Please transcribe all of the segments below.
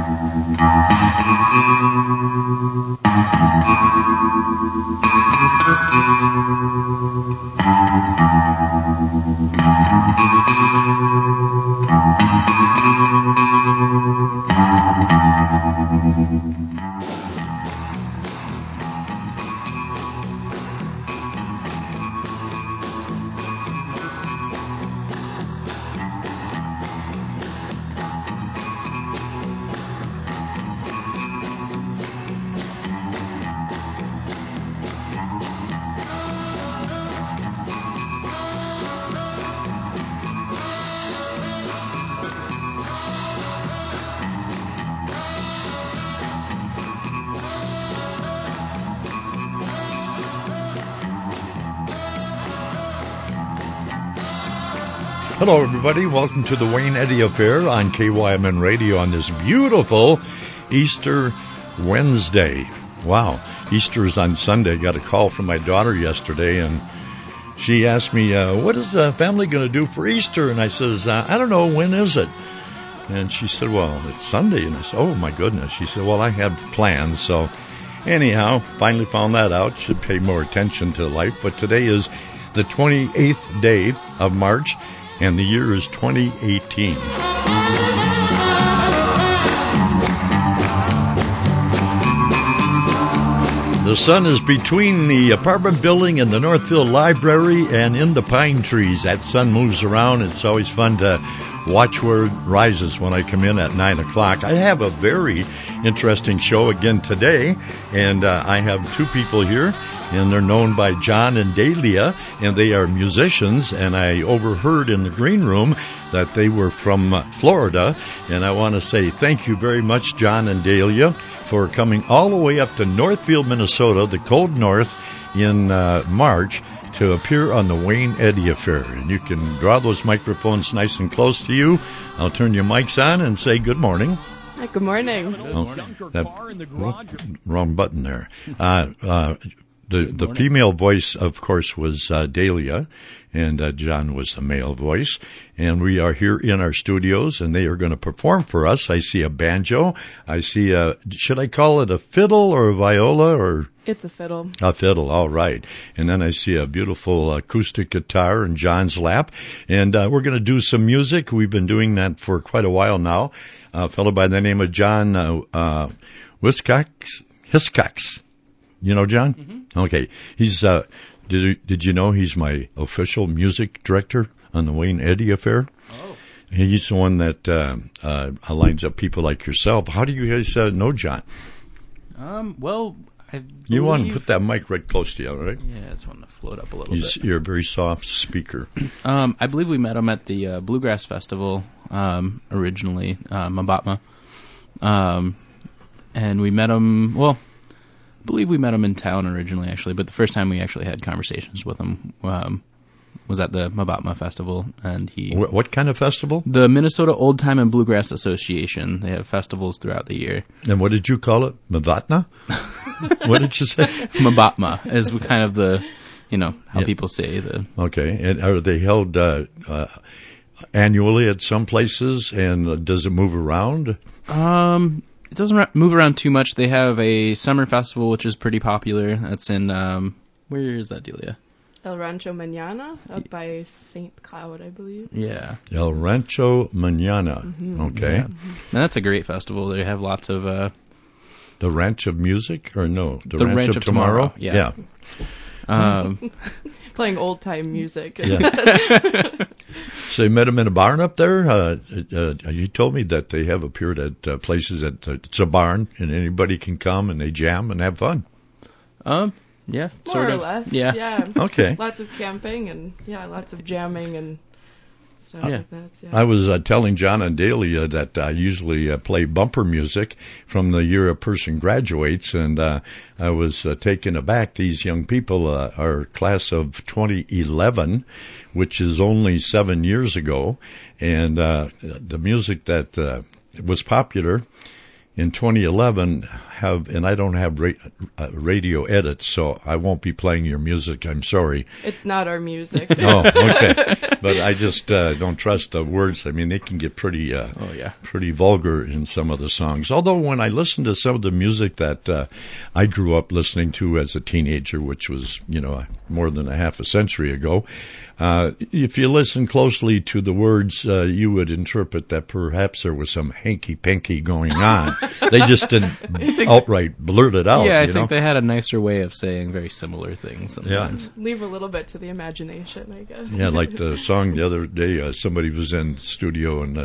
Hello, everybody. Welcome to the Wayne Eddy Affair on KYMN Radio on this beautiful Easter Wednesday. Wow, Easter is on Sunday. Got a call from my daughter yesterday, and she asked me, what is the family going to do for Easter? And I says, I don't know, when is it? And she said, well, it's Sunday. And I said, oh, my goodness. She said, well, I have plans. So anyhow, finally found that out. Should pay more attention to life. But today is the 28th day of March, and the year is 2018. The sun is between the apartment building and the Northfield Library and in the pine trees. That sun moves around. It's always fun to watch where it rises when I come in at 9 o'clock. I have a very interesting show again today, and I have two people here, and they're known by John and Dahlia, and they are musicians, and I overheard in the green room that they were from Florida, and I want to say thank you very much, John and Dahlia, for coming all the way up to Northfield, Minnesota, the cold north, in March, to appear on the Wayne Eddy Affair. And you can draw those microphones nice and close to you. I'll turn your mics on and say good morning. Hi, good morning. Wrong button there. The female voice, of course, was Dahlia, and John was the male voice. And we are here in our studios, and they are going to perform for us. I see a banjo. I see should I call it a fiddle or a viola? Or It's a fiddle. A fiddle, all right. And then I see a beautiful acoustic guitar in John's lap. And we're going to do some music. We've been doing that for quite a while now. A fellow by the name of John Hiscox. You know John? Mm-hmm. Okay. He's did you know he's my official music director on the Wayne Eddy Affair? Oh. He's the one that lines up people like yourself. How do you guys know John? Well, you want to put that mic right close to you, right? Yeah, I just want to float up a little bit. You're a very soft speaker. I believe we met him at the Bluegrass Festival originally, Mabatma. And we met him, well, I believe we met him in town originally, actually, but the first time we actually had conversations with him was at the Mabatma Festival, and he... What kind of festival? The Minnesota Old Time and Bluegrass Association. They have festivals throughout the year. And what did you call it? Mabatna? What did you say? Mabatma is kind of the, how people say the... Okay, and are they held annually at some places, and does it move around? It doesn't move around too much. They have a summer festival, which is pretty popular. That's in, where is that, Delia? El Rancho Mañana, out by St. Cloud, I believe. Yeah. El Rancho Mañana. Mm-hmm. Okay. Yeah. And that's a great festival. They have lots of... the Ranch of Music? Or no? The Ranch of Tomorrow? Yeah. Playing old-time music. Yeah. So you met him in a barn up there? You told me that they have appeared at places that it's a barn, and anybody can come, and they jam and have fun. Yeah, more sort or of. less. Yeah. Okay. Lots of camping and lots of jamming and stuff like that. Yeah. I was telling John and Dahlia that I usually play bumper music from the year a person graduates, and I was taken aback. These young people are class of 2011, which is only 7 years ago, and the music that was popular in 2011 and I don't have radio edits, so I won't be playing your music. I'm sorry. It's not our music. Oh, okay. But I just don't trust the words. I mean, they can get pretty pretty vulgar in some of the songs. Although when I listen to some of the music that I grew up listening to as a teenager, which was, more than a half a century ago, if you listen closely to the words, you would interpret that perhaps there was some hanky-panky going on. They just didn't outright blurt it out. Yeah, I think they had a nicer way of saying very similar things sometimes. Leave a little bit to the imagination, I guess. Yeah, like the song the other day, somebody was in studio in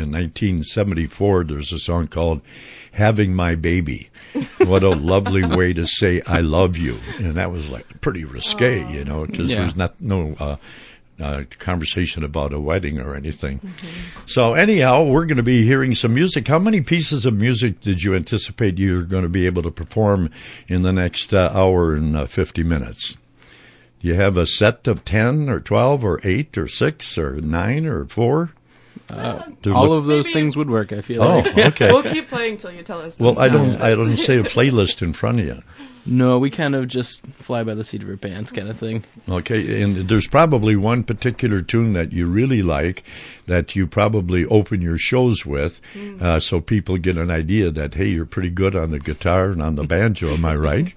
1974. There's a song called Having My Baby. What a lovely way to say I love you. And that was like pretty risque, because there's no conversation about a wedding or anything. Mm-hmm. So anyhow, we're going to be hearing some music. How many pieces of music did you anticipate you're going to be able to perform in the next hour and 50 minutes? Do you have a set of 10 or 12 or 8 or 6 or 9 or 4? All of those things would work, I feel like. Oh, okay. We'll keep playing till you tell us to Well, stop. I don't say a playlist in front of you. No, we kind of just fly by the seat of our pants kind of thing. Okay, and there's probably one particular tune that you really like that you probably open your shows with, so people get an idea that, hey, you're pretty good on the guitar and on the banjo, am I right?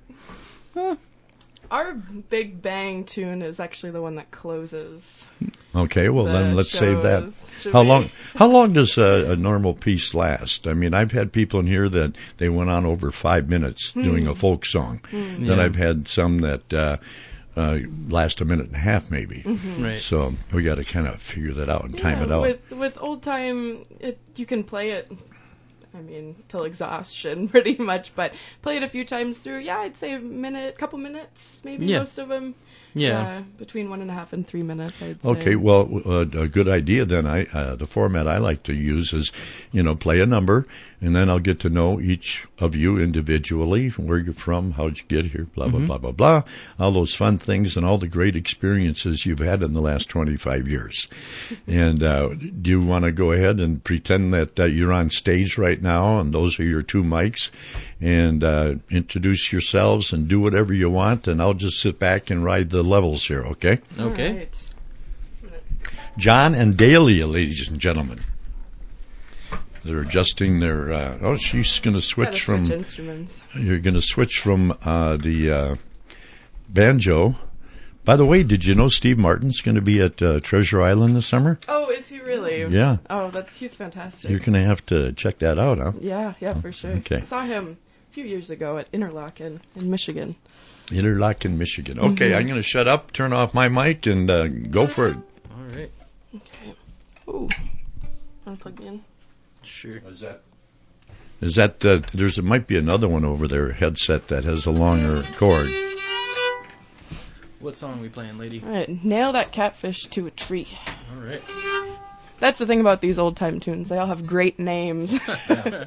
Our Big Bang tune is actually the one that closes. Okay, well then let's save that. Should How we? long does a normal piece last? I mean, I've had people in here that they went on over 5 minutes doing a folk song. Then I've had some that last a minute and a half maybe. Right. So we got to kind of figure that out and time it out. With old time, you can play it. I mean, till exhaustion, pretty much. But play it a few times through. Yeah, I'd say couple minutes, maybe most of them. Yeah. Between 1.5 and 3 minutes, I'd say. Okay, well, a good idea then. The format I like to use is, play a number, and then I'll get to know each of you individually, where you're from, how'd you get here, blah, blah, blah, blah, blah, all those fun things and all the great experiences you've had in the last 25 years. And do you want to go ahead and pretend that you're on stage right now, and those are your 2 mics, and introduce yourselves and do whatever you want, and I'll just sit back and ride the levels here, okay? Okay. Right. John and Dahlia, ladies and gentlemen. They're adjusting their, she's going to switch from, instruments. You're going to switch from the banjo. By the way, did you know Steve Martin's going to be at Treasure Island this summer? Oh, is he really? Yeah. Oh, he's fantastic. You're going to have to check that out, huh? Yeah, for sure. Okay. I saw him a few years ago at Interlochen in Michigan. Interlochen, Michigan. Okay, I'm going to shut up, turn off my mic, and go for it. All right. Okay. Ooh. Unplug me in. Sure. Is that there might be another one over there, headset that has a longer cord. What song are we playing, lady? All right. Nail that catfish to a tree. All right. That's the thing about these old time tunes. They all have great names. Okay.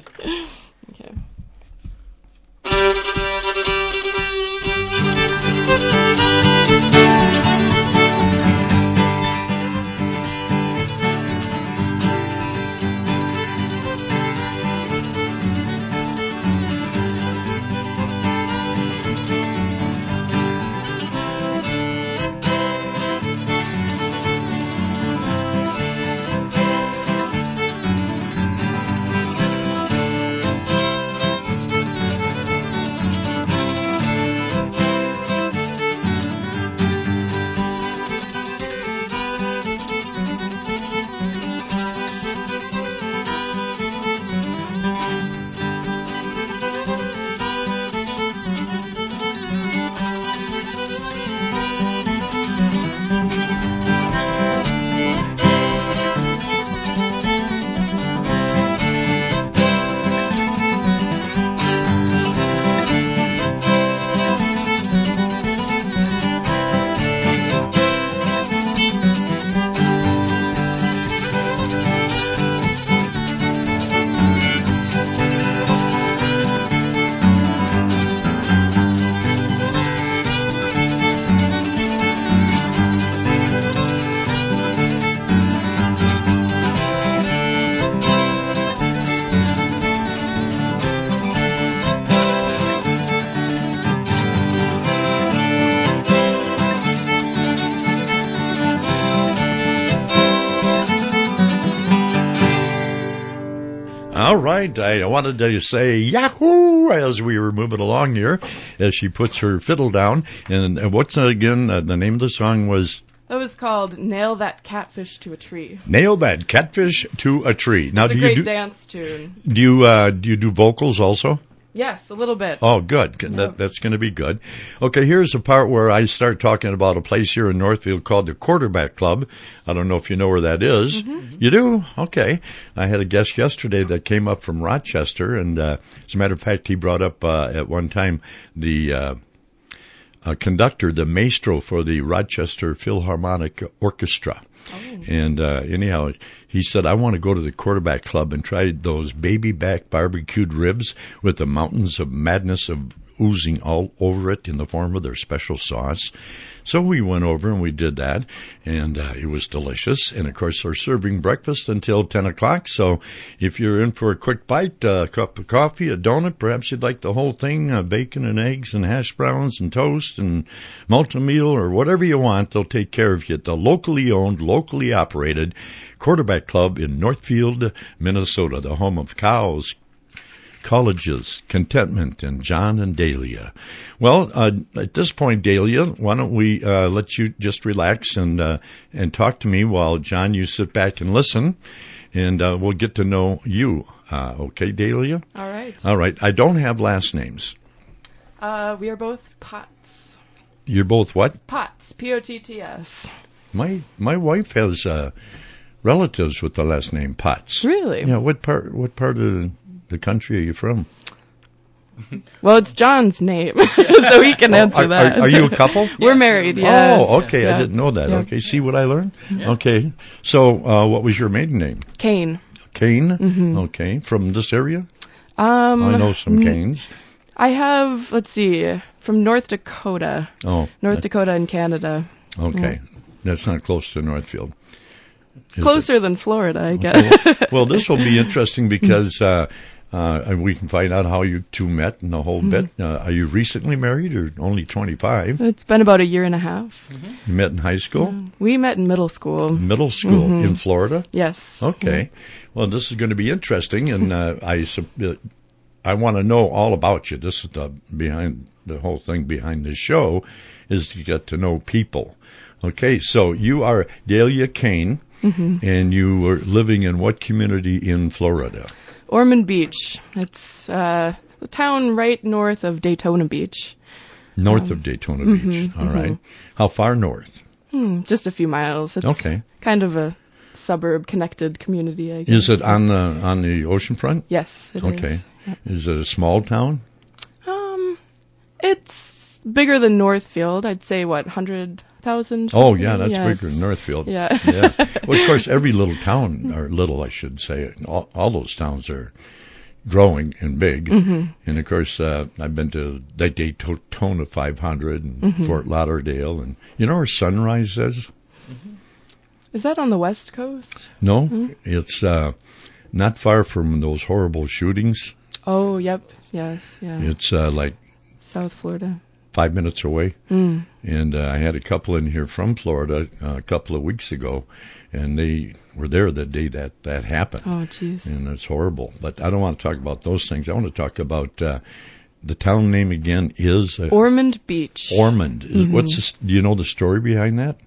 All right, I wanted to say Yahoo as we were moving along here, as she puts her fiddle down. And what's again, the name of the song was? That was called Nail That Catfish to a Tree. Nail That Catfish to a Tree. Now, it's a great dance tune. Do you do vocals also? Yes, a little bit. Oh, good. Yep. That's going to be good. Okay, here's the part where I start talking about a place here in Northfield called the Quarterback Club. I don't know if you know where that is. Mm-hmm. You do? Okay. I had a guest yesterday that came up from Rochester, and as a matter of fact, he brought up at one time the conductor, the maestro for the Rochester Philharmonic Orchestra. Oh. And anyhow, he said, I want to go to the Quarterback Club and try those baby back barbecued ribs with the mountains of madness of oozing all over it in the form of their special sauce. So we went over and we did that, and it was delicious. And, of course, they're serving breakfast until 10 o'clock. So if you're in for a quick bite, a cup of coffee, a donut, perhaps you'd like the whole thing, bacon and eggs and hash browns and toast and multi-meal or whatever you want, they'll take care of you at the locally owned, locally operated Quarterback Club in Northfield, Minnesota, the home of cows, colleges, contentment, and John and Dahlia. Well, at this point, Dahlia, why don't we let you just relax and talk to me while, John, you sit back and listen, and we'll get to know you. Okay, Dahlia? All right. All right. I don't have last names. We are both Potts. You're both what? Potts. Potts. My wife has relatives with the last name Potts. Really? Yeah. What part of the country are you from? Well, it's John's name, so he can answer that. Are you a couple? We're married, yes. Oh, okay. Yeah. I didn't know that. Yeah. Okay. See what I learned? Yeah. Okay. So, what was your maiden name? Kane. Kane? Mm-hmm. Okay. From this area? I know some Kanes. I have, let's see, from North Dakota. Oh. North Dakota in Canada. Okay. That's not close to Northfield. Closer than Florida, I guess. Well, this will be interesting because we can find out how you two met and the whole bit. Are you recently married or only 25? It's been about a year and a half. Mm-hmm. You met in high school? We met in middle school. Middle school in Florida? Yes. Okay. Well, this is going to be interesting, and I want to know all about you. This is the whole thing behind this show is to get to know people. Okay, so you are Dahlia Kane, and you were living in what community in Florida? Ormond Beach. It's a town right north of Daytona Beach. North of Daytona Beach. All right. How far north? Just a few miles. It's kind of a suburb-connected community, I guess. Is it on the ocean front? Yes, it is. Okay. Yep. Is it a small town? It's bigger than Northfield. I'd say, 100,000? Oh, yeah, that's bigger than Northfield. Yeah. Yeah. Well, of course, every little town, or little, I should say, all those towns are growing and big. And, of course, I've been to the Daytona 500 and Fort Lauderdale. And you know where Sunrise is? Is that on the West Coast? No. It's not far from those horrible shootings. Oh, yep. Yes, yeah. It's like South Florida. 5 minutes away. And I had a couple in here from Florida a couple of weeks ago, and they were there the day that happened. Oh, jeez. And it's horrible. But I don't want to talk about those things. I want to talk about the town name again is... Ormond Beach. Ormond. Do you know the story behind that?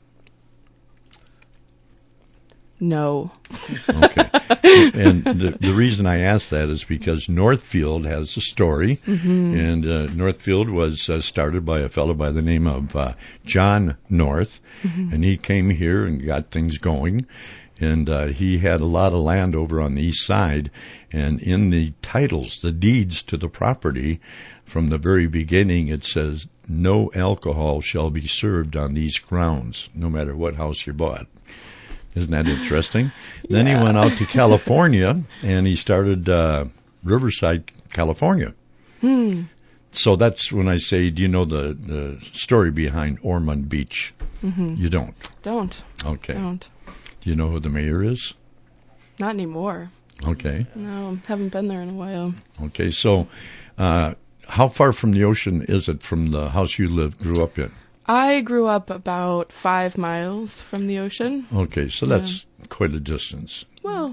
No. Okay. And the reason I ask that is because Northfield has a story, and Northfield was started by a fellow by the name of John North, and he came here and got things going, and he had a lot of land over on the east side, and in the titles, the deeds to the property, from the very beginning it says, no alcohol shall be served on these grounds, no matter what house you bought. Isn't that interesting? Yeah. Then he went out to California, and he started Riverside, California. So that's when I say, do you know the story behind Ormond Beach? You don't? Don't. Okay. Don't. Do you know who the mayor is? Not anymore. Okay. No, haven't been there in a while. Okay, so how far from the ocean is it from the house you grew up in? I grew up about 5 miles from the ocean. Okay, so that's quite a distance. Well,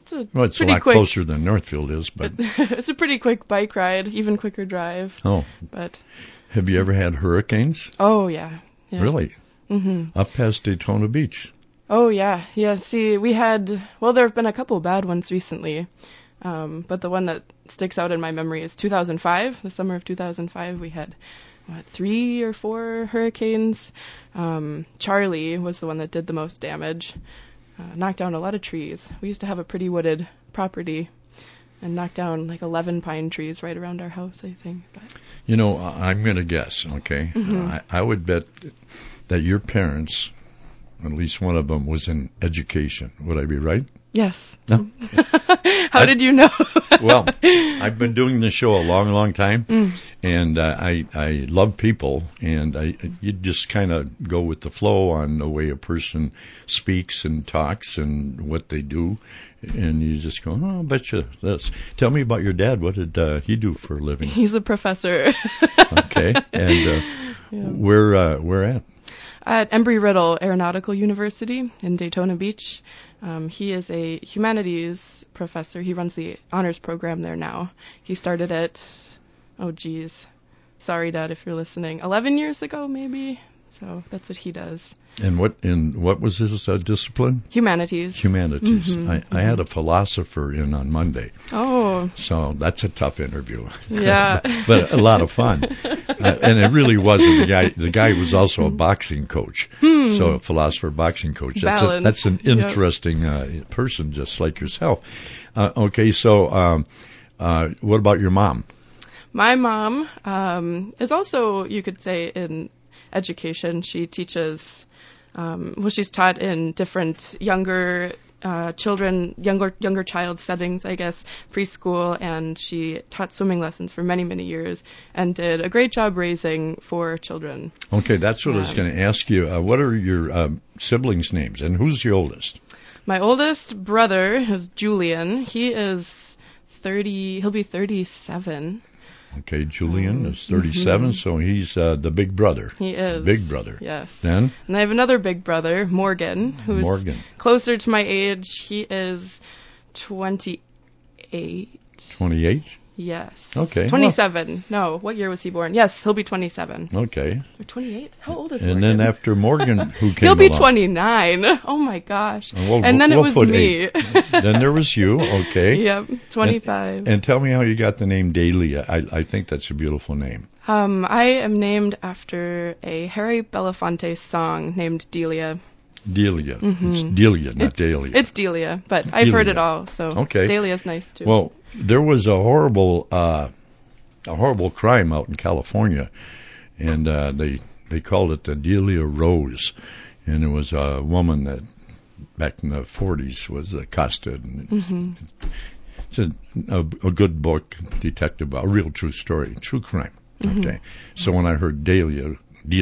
it's a Well, it's a pretty lot quick, closer than Northfield is, but it's a pretty quick bike ride, even quicker drive. oh, But have you ever had hurricanes? oh yeah. Really? Mm-hmm. Up past Daytona Beach. Oh yeah. See, there have been a couple bad ones recently. But the one that sticks out in my memory is 2005, the summer of 2005. We had 3 or 4 hurricanes. Charlie was the one that did the most damage. Knocked down a lot of trees. We used to have a pretty wooded property and knocked down like 11 pine trees right around our house, I think. But. You know, I'm going to guess, okay? Mm-hmm. I would bet that your parents, at least one of them, was in education. Would I be right? Yes. No? How did you know? Well, I've been doing this show a long, long time, and I love people, and you just kind of go with the flow on the way a person speaks and talks and what they do, and you just go, oh, I bet you this. Tell me about your dad. What did he do for a living? He's a professor. Okay, and where at? At Embry-Riddle Aeronautical University in Daytona Beach. He is a humanities professor. He runs the honors program there now. He started it, sorry, Dad, if you're listening, 11 years ago, maybe. So that's what he does. And what was his discipline? Humanities. Humanities. Mm-hmm, I had a philosopher in on Monday. Oh. So that's a tough interview. Yeah. But a lot of fun. And it really wasn't. The guy was also a boxing coach. So a philosopher boxing coach. That's an interesting person, just like yourself. Okay, so what about your mom? My mom is also, you could say, in education. She teaches, she's taught in different younger child settings, I guess, preschool, and she taught swimming lessons for many, many years and did a great job raising 4 children. Okay, that's what I was going to ask you. What are your siblings' names, and who's your oldest? My oldest brother is Julian. He is 30, he'll be 37. Okay, Julian is 37, so he's the big brother. He is. Big brother. Yes. Then? And I have another big brother, Morgan, who's closer to my age. He is 28. 28? Yes. Okay. 27. No, what year was he born? Yes, he'll be 27. Okay. Or 28? How old is Morgan? And then after Morgan, who came He'll be along? 29. Oh, my gosh. And then it was me. Then there was you. Okay. Yep, 25. And tell me how you got the name Delia. I think that's a beautiful name. I am named after a Harry Belafonte song named Delia. Delia. Mm-hmm. It's Delia, not Dahlia. It's Delia, but I've heard it all, so Dahlia's nice too. Well, there was a horrible crime out in California, and they called it the Delia Rose, and it was a woman that back in the 40s was accosted. And it's a good book, detective, a real true story, true crime. Mm-hmm. Okay, so when I heard Delia,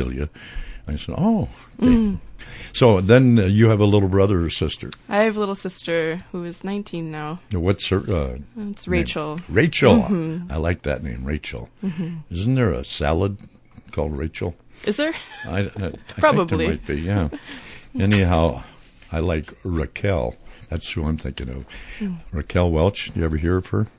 I said, oh. Okay. So then you have a little brother or sister? I have a little sister who is 19 now. What's her It's Rachel. Name? Rachel. Mm-hmm. I like that name, Rachel. Mm-hmm. Isn't there a salad called Rachel? Is there? I Probably. think there might be, yeah. Anyhow, I like Raquel. That's who I'm thinking of. Raquel Welch. Do you ever hear of her?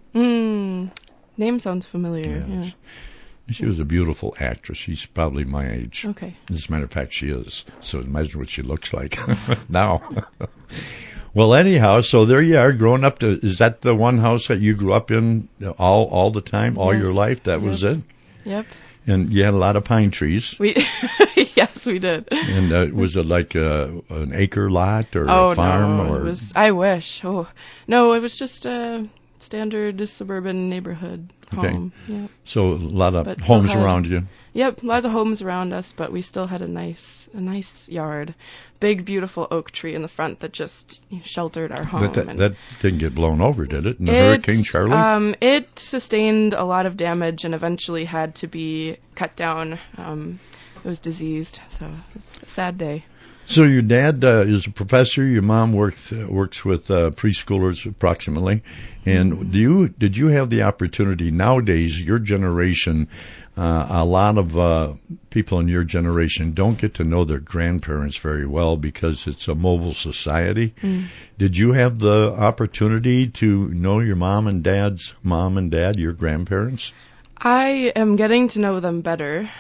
Name sounds familiar. Yeah. She was a beautiful actress. She's probably my age. Okay. As a matter of fact, she is. So imagine what she looks like now. Well, anyhow, so there you are growing up. Is that the one house that you grew up in all the time, all your life? That was it? Yep. And you had a lot of pine trees. Yes, we did. And was it like an acre lot or a farm? No, it was. I wish. Oh, no, it was just a standard suburban neighborhood home. Okay. Yep. So a lot of homes around you. Yep, lots of homes around us, but we still had a nice yard. Big, beautiful oak tree in the front that just sheltered our home. That didn't get blown over, did it? In the Hurricane Charlie? It sustained a lot of damage and eventually had to be cut down. It was diseased, so it's a sad day. So your dad is a professor. Your mom works with preschoolers approximately. And did you have the opportunity nowadays? Your generation, a lot of people in your generation don't get to know their grandparents very well because it's a mobile society. Did you have the opportunity to know your mom and dad's mom and dad, your grandparents? I am getting to know them better.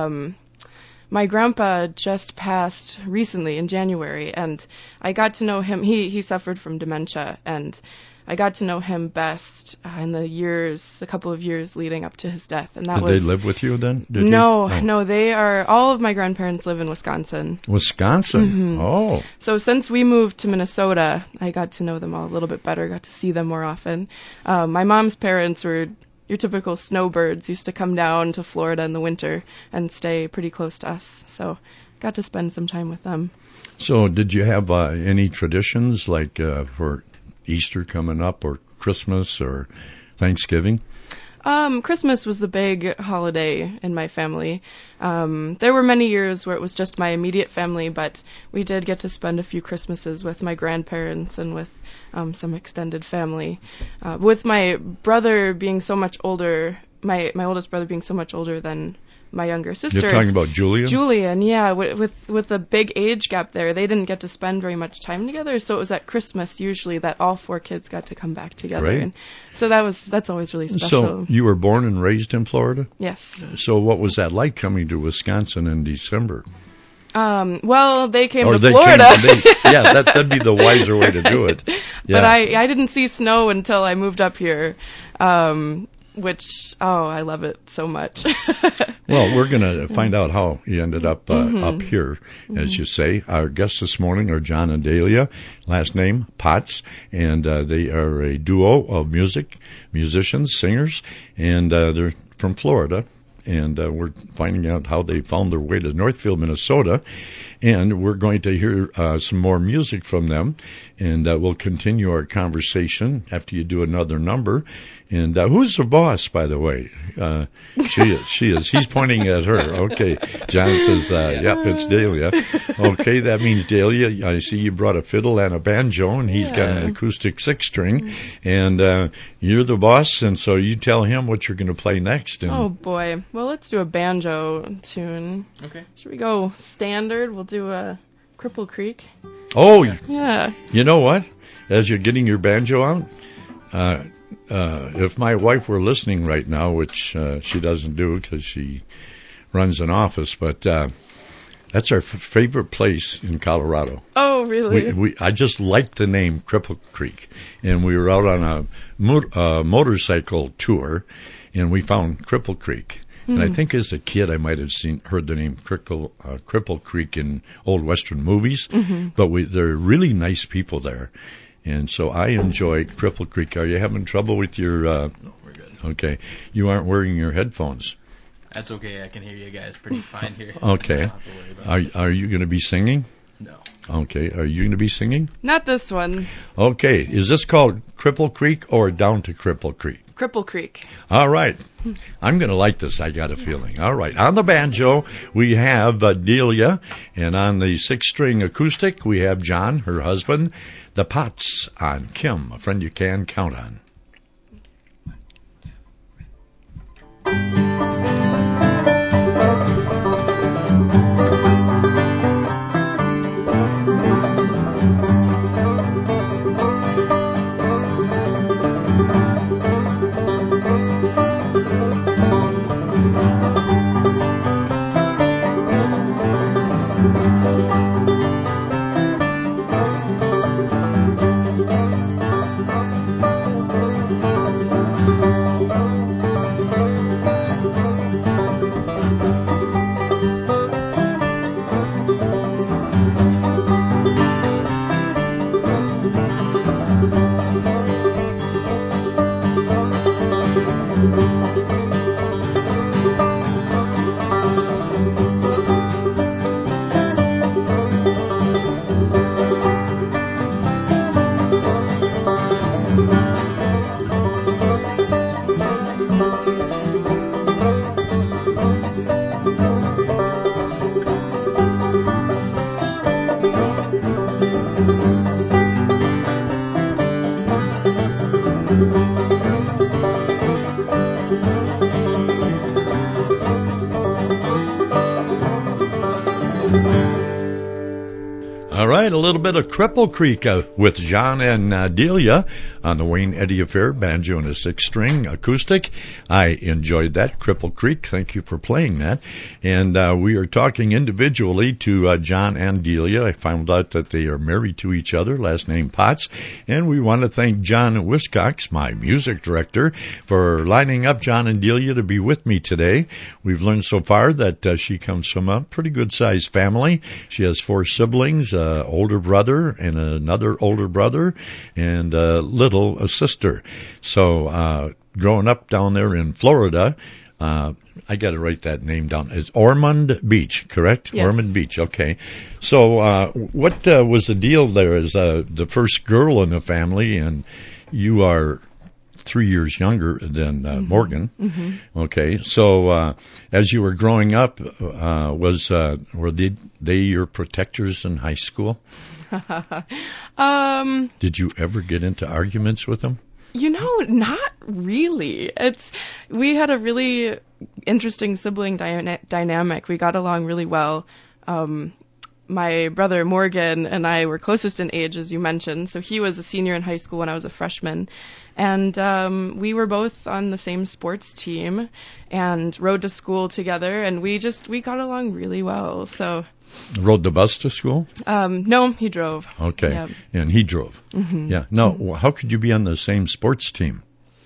My grandpa just passed recently in January, and I got to know him. He suffered from dementia, and I got to know him best in a couple of years leading up to his death. And Did they live with you then? No, they are, all of my grandparents live in Wisconsin. Wisconsin? Mm-hmm. Oh. So since we moved to Minnesota, I got to know them all a little bit better, got to see them more often. My mom's parents were your typical snowbirds, used to come down to Florida in the winter and stay pretty close to us. So got to spend some time with them. So did you have any traditions like for Easter coming up or Christmas or Thanksgiving? Christmas was the big holiday in my family. There were many years where it was just my immediate family, but we did get to spend a few Christmases with my grandparents and with some extended family. With my brother being so much older, my oldest brother being so much older than my younger sister. You're talking about Julian? Julian, yeah. With the big age gap there, they didn't get to spend very much time together, so it was at Christmas usually that all four kids got to come back together. Right. And so that's always really special. So you were born and raised in Florida? Yes. So what was that like coming to Wisconsin in December? Well, they came to Florida. That'd be the wiser way to do it. Yeah. But I didn't see snow until I moved up here. Which, I love it so much. Well, we're going to find out how you ended up up here, as you say. Our guests this morning are John and Dahlia, last name Potts, and they are a duo of musicians, singers, and they're from Florida. And we're finding out how they found their way to Northfield, Minnesota. And we're going to hear some more music from them. And we'll continue our conversation after you do another number. And who's the boss, by the way? She is. He's pointing at her. Okay. John says, yep, it's Dahlia. Okay, that means Dahlia. I see you brought a fiddle and a banjo, and he's got an acoustic six-string. And you're the boss, and so you tell him what you're going to play next. And oh, boy. Well, let's do a banjo tune. Okay. Should we go standard? We'll do a Cripple Creek. Oh, yeah. You know what? As you're getting your banjo out, if my wife were listening right now, which she doesn't do because she runs an office, but that's our favorite place in Colorado. Oh, really? I just like the name Cripple Creek, and we were out on a motorcycle tour, and we found Cripple Creek. And I think as a kid I might have heard the name Cripple Creek in old Western movies, but they're really nice people there. And so I enjoy Cripple Creek. Are you having trouble with your... No, we're good. Okay. You aren't wearing your headphones. That's okay. I can hear you guys pretty fine here. Okay. Don't have to worry about it. Are you going to be singing? No. Okay. Are you going to be singing? Not this one. Okay. Is this called Cripple Creek or Down to Cripple Creek? Cripple Creek. All right. I'm going to like this, I got a feeling. All right. On the banjo, we have Delia, and on the six-string acoustic, we have John, her husband. The Potts on Kim, a friend you can count on. right, a little bit of Cripple Creek with John and Delia on the Wayne Eddy Affair, banjo and a six-string acoustic. I enjoyed that, Cripple Creek. Thank you for playing that. And we are talking individually to John and Delia. I found out that they are married to each other, last name Potts. And we want to thank John Wiscox, my music director, for lining up John and Delia to be with me today. We've learned so far that she comes from a pretty good-sized family. She has 4 siblings, an older brother and another older brother, and a little sister. So growing up down there in Florida, I got to write that name down. It's Ormond Beach, correct? Yes. Ormond Beach, okay. So what was the deal there as the first girl in the family, and you are 3 years younger than Morgan. Mm-hmm. Okay, so as you were growing up, were they your protectors in high school? Did you ever get into arguments with them? Not really. We had a really interesting sibling dynamic. We got along really well. My brother Morgan and I were closest in age, as you mentioned. So he was a senior in high school when I was a freshman. And we were both on the same sports team and rode to school together. And we got along really well. So rode the bus to school? No, he drove. Okay. Yeah. And he drove. Mm-hmm. Yeah. No, how could you be on the same sports team?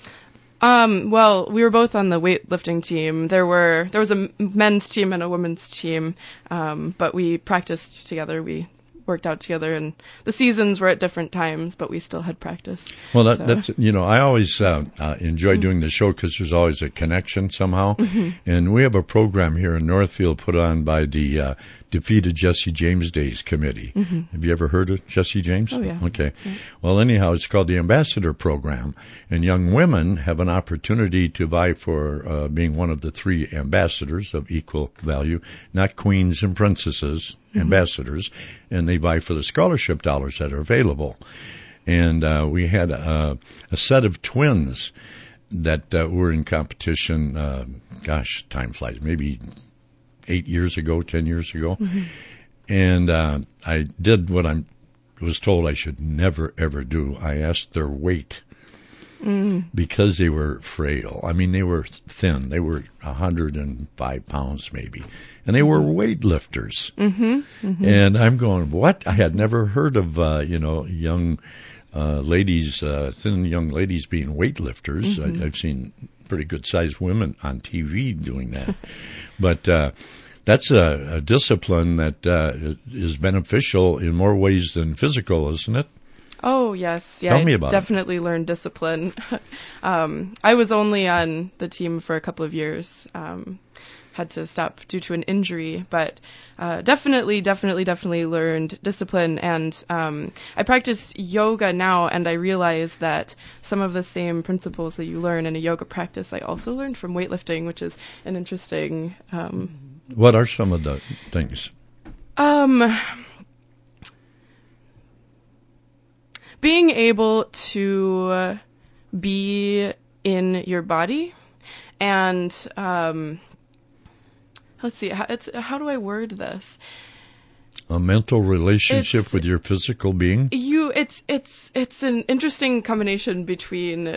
Well, we were both on the weightlifting team. There was a men's team and a women's team, but we practiced together. We worked out together, and the seasons were at different times, but we still had practice. Well, that's I always enjoy doing the show because there's always a connection somehow. Mm-hmm. And we have a program here in Northfield put on by the Defeated Jesse James Days Committee. Mm-hmm. Have you ever heard of Jesse James? Oh, yeah. Okay. Yeah. Well, anyhow, it's called the Ambassador Program, and young women have an opportunity to vie for being one of the 3 ambassadors of equal value, not queens and princesses, ambassadors, and they vie for the scholarship dollars that are available. And we had a set of twins that were in competition, time flies, maybe 8 years ago, 10 years ago. Mm-hmm. And I did what I was told I should never, ever do. I asked their weight because they were frail. I mean, they were thin. They were 105 pounds maybe. And they were weightlifters. Mm-hmm. Mm-hmm. And I'm going, what? I had never heard of, young ladies, thin young ladies being weightlifters. Mm-hmm. I've seen pretty good-sized women on TV doing that. But that's a discipline that is beneficial in more ways than physical, isn't it? Oh, yes. Yeah, Tell me about definitely learned discipline. I was only on the team for a couple of years. Had to stop due to an injury, but definitely learned discipline. And I practice yoga now, and I realize that some of the same principles that you learn in a yoga practice, I also learned from weightlifting, which is an interesting... What are some of the things? Being able to be in your body and... let's see. How do I word this? A mental relationship with your physical being. It's an interesting combination between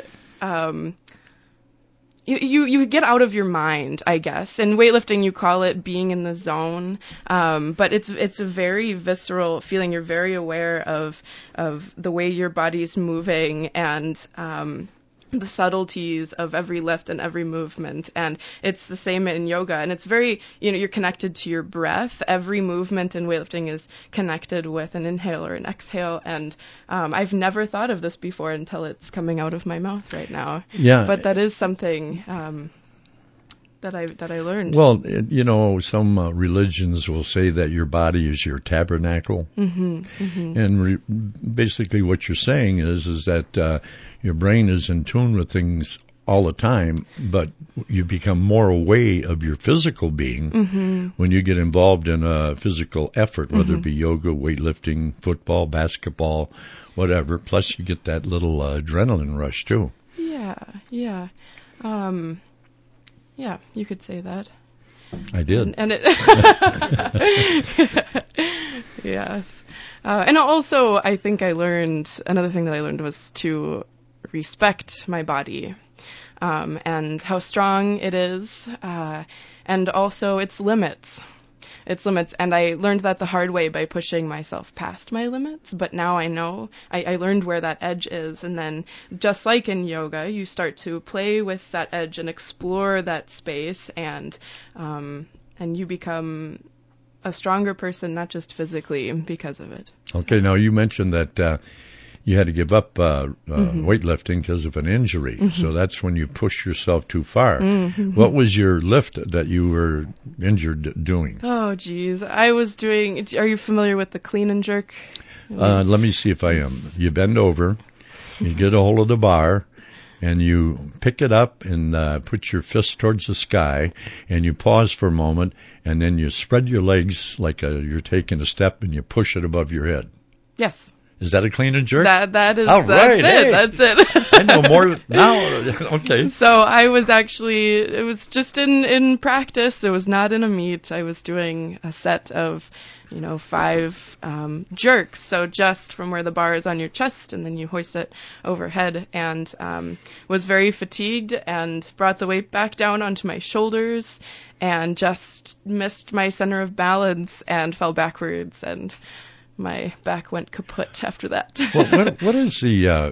you get out of your mind, I guess. In weightlifting, you call it being in the zone, but it's a very visceral feeling. You're very aware of the way your body's moving and the subtleties of every lift and every movement. And it's the same in yoga. And it's very, you're connected to your breath. Every movement in weightlifting is connected with an inhale or an exhale. And I've never thought of this before until it's coming out of my mouth right now. Yeah. But that is something that I learned. Well, some religions will say that your body is your tabernacle. Mm-hmm, mm-hmm. And basically what you're saying is that your brain is in tune with things all the time, but you become more aware of your physical being when you get involved in a physical effort, whether it be yoga, weightlifting, football, basketball, whatever. Plus you get that little adrenaline rush too. Yeah. Yeah, you could say that. I did. And it yes. And also, I think another thing that I learned was to respect my body, and how strong it is, and also its limits. And I learned that the hard way by pushing myself past my limits. But now I know, I learned where that edge is. And then just like in yoga, you start to play with that edge and explore that space, and you become a stronger person, not just physically, because of it. Okay, now you mentioned that you had to give up weightlifting because of an injury. Mm-hmm. So that's when you push yourself too far. Mm-hmm. What was your lift that you were injured doing? Oh, geez. I was doing, are you familiar with the clean and jerk? Let me see if I am. You bend over, you get a hold of the bar, and you pick it up and put your fist towards the sky, and you pause for a moment, and then you spread your legs like you're taking a step, and you push it above your head. Yes. Is that a clean and jerk? That is. All right, that's it. I know more now. Okay. So I was actually, it was just in practice. It was not in a meet. I was doing a set of, 5 jerks. So just from where the bar is on your chest, and then you hoist it overhead, and was very fatigued and brought the weight back down onto my shoulders, and just missed my center of balance and fell backwards, and my back went kaput after that. Well, what is the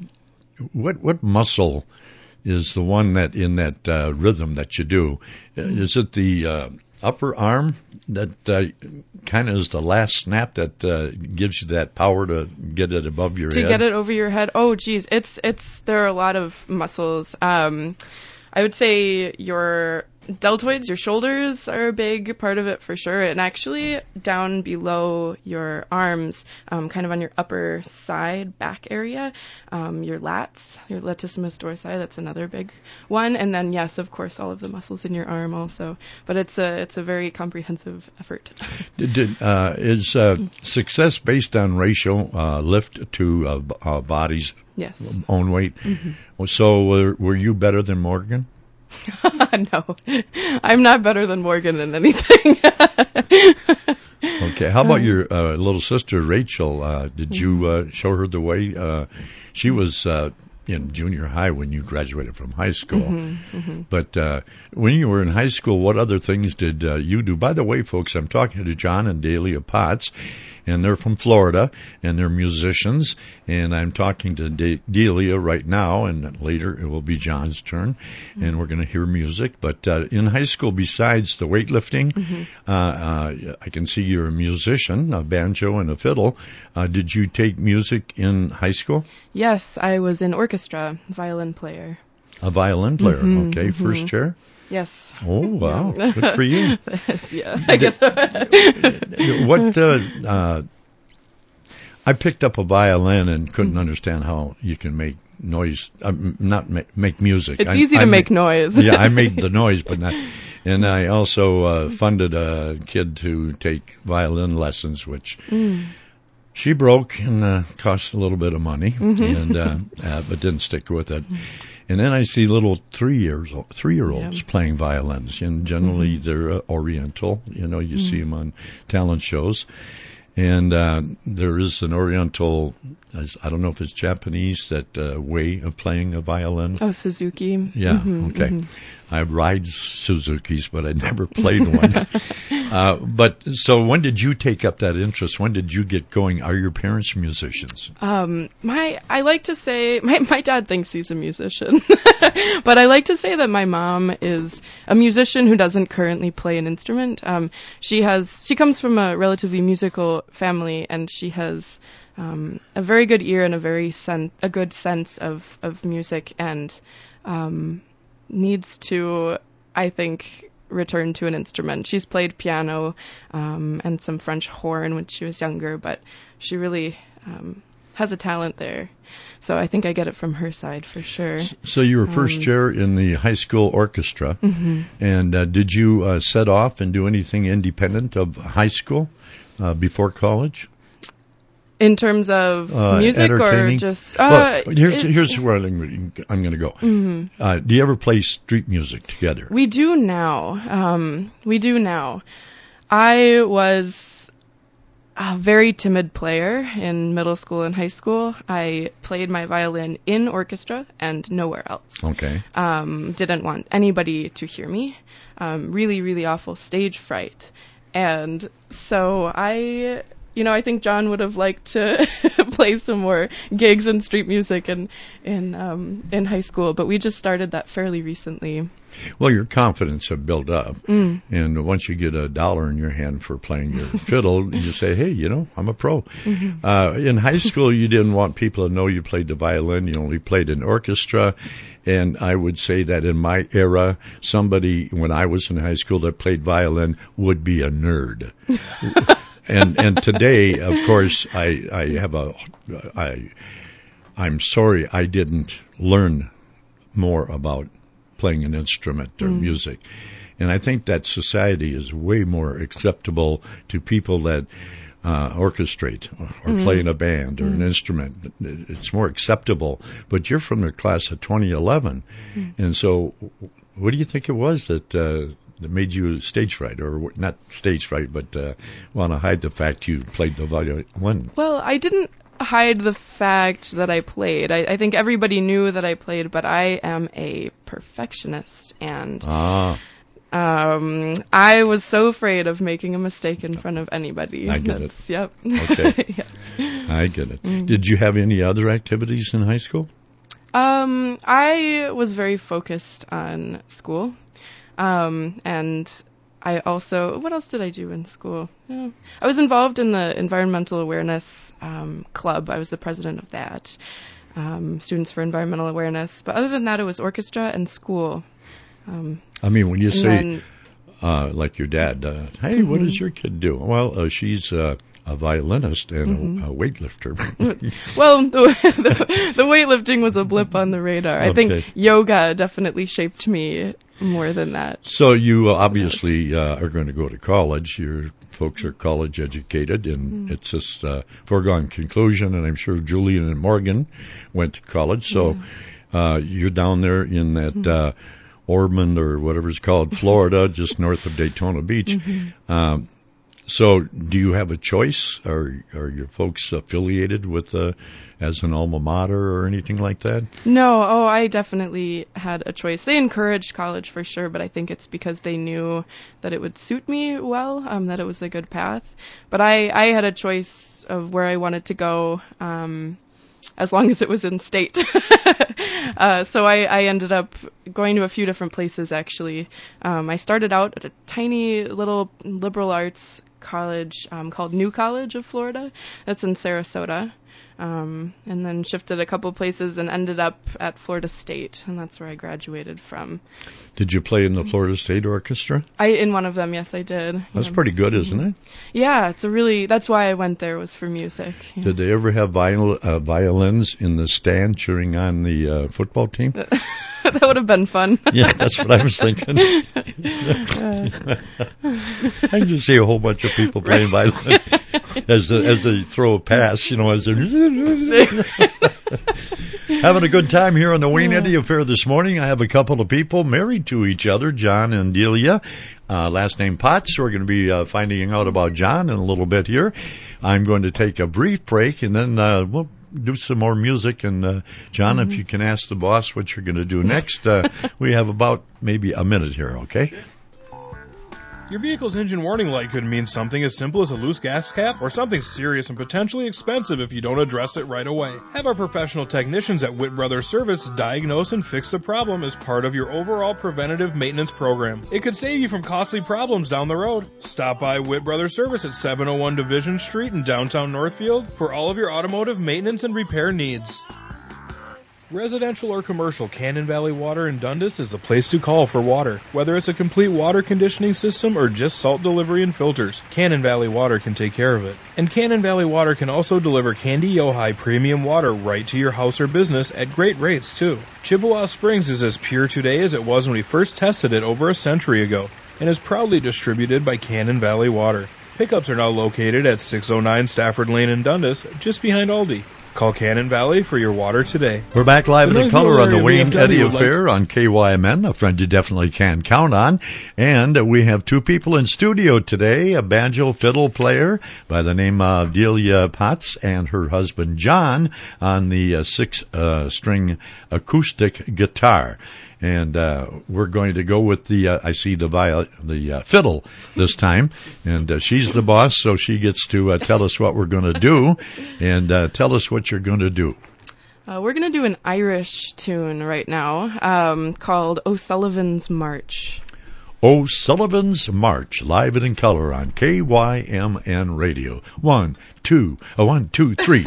what muscle is the one that in that rhythm that you do? Is it the upper arm that kind of is the last snap that gives you that power to get it above your head? To get it over your head? Oh, geez. There are a lot of muscles. I would say your deltoids, your shoulders are a big part of it for sure. And actually down below your arms, kind of on your upper side back area, your lats, your latissimus dorsi, that's another big one. And then, yes, of course, all of the muscles in your arm also. But it's a very comprehensive effort. Is success based on ratio lift to body's own weight? Mm-hmm. So were you better than Morgan? No, I'm not better than Morgan in anything. Okay, how about your little sister, Rachel? Did you show her the way? She was in junior high when you graduated from high school. Mm-hmm, mm-hmm. But when you were in high school, what other things did you do? By the way, folks, I'm talking to John and Delia Potts, and they're from Florida, and they're musicians, and I'm talking to Delia right now, and later it will be John's turn, and we're going to hear music. But in high school, besides the weightlifting, I can see you're a musician, a banjo and a fiddle. Did you take music in high school? Yes, I was in orchestra, violin player. A violin player, okay. Mm-hmm. First chair? Yes. Oh, wow. Good for you. Yeah, I guess. I picked up a violin and couldn't understand how you can make noise, make music. It's easy to make noise. Yeah, I made the noise, but not. And I also funded a kid to take violin lessons, which she broke and cost a little bit of money, and but didn't stick with it. And then I see little 3-year-olds playing violins, and generally they're Oriental. You see them on talent shows. And there is an Oriental, I don't know if it's Japanese, that way of playing a violin. Oh, Suzuki. Yeah, okay. Mm-hmm. I ride Suzukis, but I never played one. But so when did you take up that interest? When did you get going? Are your parents musicians? I like to say, my dad thinks he's a musician, but I like to say that my mom is a musician who doesn't currently play an instrument. She comes from a relatively musical family, and she has a very good ear and a good sense of music, and needs to, I think, return to an instrument. She's played piano and some French horn when she was younger, but she really has a talent there. So I think I get it from her side for sure. So you were first chair in the high school orchestra, and did you set off and do anything independent of high school before college? In terms of music or just... here's where I'm going to go. Mm-hmm. Do you ever play street music together? We do now. I a very timid player in middle school and high school. I played my violin in orchestra and nowhere else. Okay. Didn't want anybody to hear me. Really, really awful stage fright. And so I think John would have liked to play some more gigs and street music in high school, but we just started that fairly recently. Well, your confidence have built up, and once you get $1 in your hand for playing your fiddle, you say, hey, I'm a pro. Mm-hmm. In high school, you didn't want people to know you played the violin. You only played in orchestra, and I would say that in my era, somebody, when I was in high school, that played violin would be a nerd. And today, of course, I'm sorry I didn't learn more about playing an instrument or music. And I think that society is way more acceptable to people that orchestrate or play in a band or an instrument. It's more acceptable. But you're from the class of 2011. And so what do you think it was that made you stage fright, or not stage fright, but want to hide the fact you played the violin? Well, I didn't hide the fact that I played. I think everybody knew that I played, but I am a perfectionist, and I was so afraid of making a mistake in front of anybody. I get it. Yep. Okay. Yeah. I get it. Did you have any other activities in high school? I was very focused on school. And I also, what else did I do in school? Yeah. I was involved in the Environmental Awareness Club. I was the president of that, Students for Environmental Awareness. But other than that, it was orchestra and school. I mean, when you say, like your dad, hey, what does your kid do? Well, she's a violinist and a weightlifter. Well, the weightlifting was a blip on the radar. I think yoga definitely shaped me more than that. So you obviously are going to go to college. Your folks are college educated, and it's just foregone conclusion. And I'm sure Julian and Morgan went to college. So you're down there in that Ormond or whatever it's called, Florida, just north of Daytona Beach. So do you have a choice? Are your folks affiliated with as an alma mater or anything like that? No. Oh, I definitely had a choice. They encouraged college for sure, but I think it's because they knew that it would suit me well, that it was a good path. But I had a choice of where I wanted to go, as long as it was in state. So I ended up going to a few different places, actually. I started out at a tiny little liberal arts college called New College of Florida. That's in Sarasota. And then shifted a couple places and ended up at Florida State, and that's where I graduated from. Did you play in the Florida State Orchestra? In one of them, yes, I did. That's pretty good, isn't it? Yeah, that's why I went there, was for music. Yeah. Did they ever have violins in the stand cheering on the football team? That would have been fun. Yeah, that's what I was thinking. I can just see a whole bunch of people playing violin as they throw a pass, as they're having a good time here on the Wayne Eddy Affair this morning. I have a couple of people married to each other, John and Delia, last name Potts. We're going to be finding out about John in a little bit here. I'm going to take a brief break, and then we'll do some more music. And John, if you can ask the boss what you're going to do next, we have about maybe a minute here, okay? Your vehicle's engine warning light could mean something as simple as a loose gas cap, or something serious and potentially expensive if you don't address it right away. Have our professional technicians at Witt Brothers Service diagnose and fix the problem as part of your overall preventative maintenance program. It could save you from costly problems down the road. Stop by Witt Brothers Service at 701 Division Street in downtown Northfield for all of your automotive maintenance and repair needs. Residential or commercial, Cannon Valley Water in Dundas is the place to call for water. Whether it's a complete water conditioning system or just salt delivery and filters, Cannon Valley Water can take care of it. And Cannon Valley Water can also deliver Candy Yohai premium water right to your house or business at great rates, too. Chippewa Springs is as pure today as it was when we first tested it over a century ago, and is proudly distributed by Cannon Valley Water. Pickups are now located at 609 Stafford Lane in Dundas, just behind Aldi. Call Cannon Valley for your water today. We're back live The in color Northville on the area Wayne VFW Eddy would like Affair on KYMN, a friend you definitely can count on. And we have two people in studio today, a banjo fiddle player by the name of Delia Potts and her husband John on the six-string acoustic guitar. And we're going to go with the fiddle this time, and she's the boss, so she gets to tell us what we're going to do, and tell us what you're going to do. We're going to do an Irish tune right now called O'Sullivan's March. O'Sullivan's March, live and in color on KYMN Radio. 1, 2, 1, 2, 3.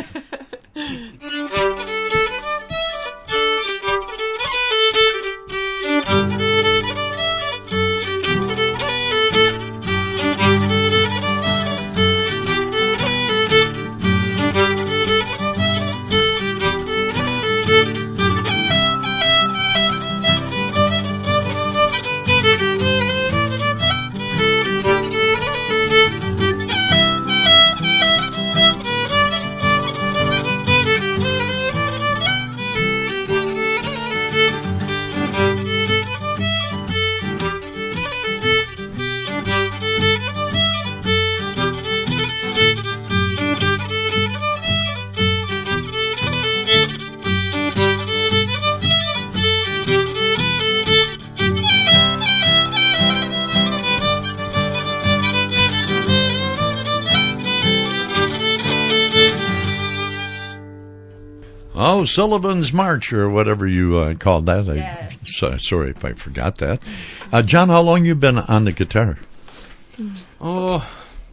Sullivan's March, or whatever you called that. Yes. Sorry if I forgot that. John, how long you been on the guitar? Oh,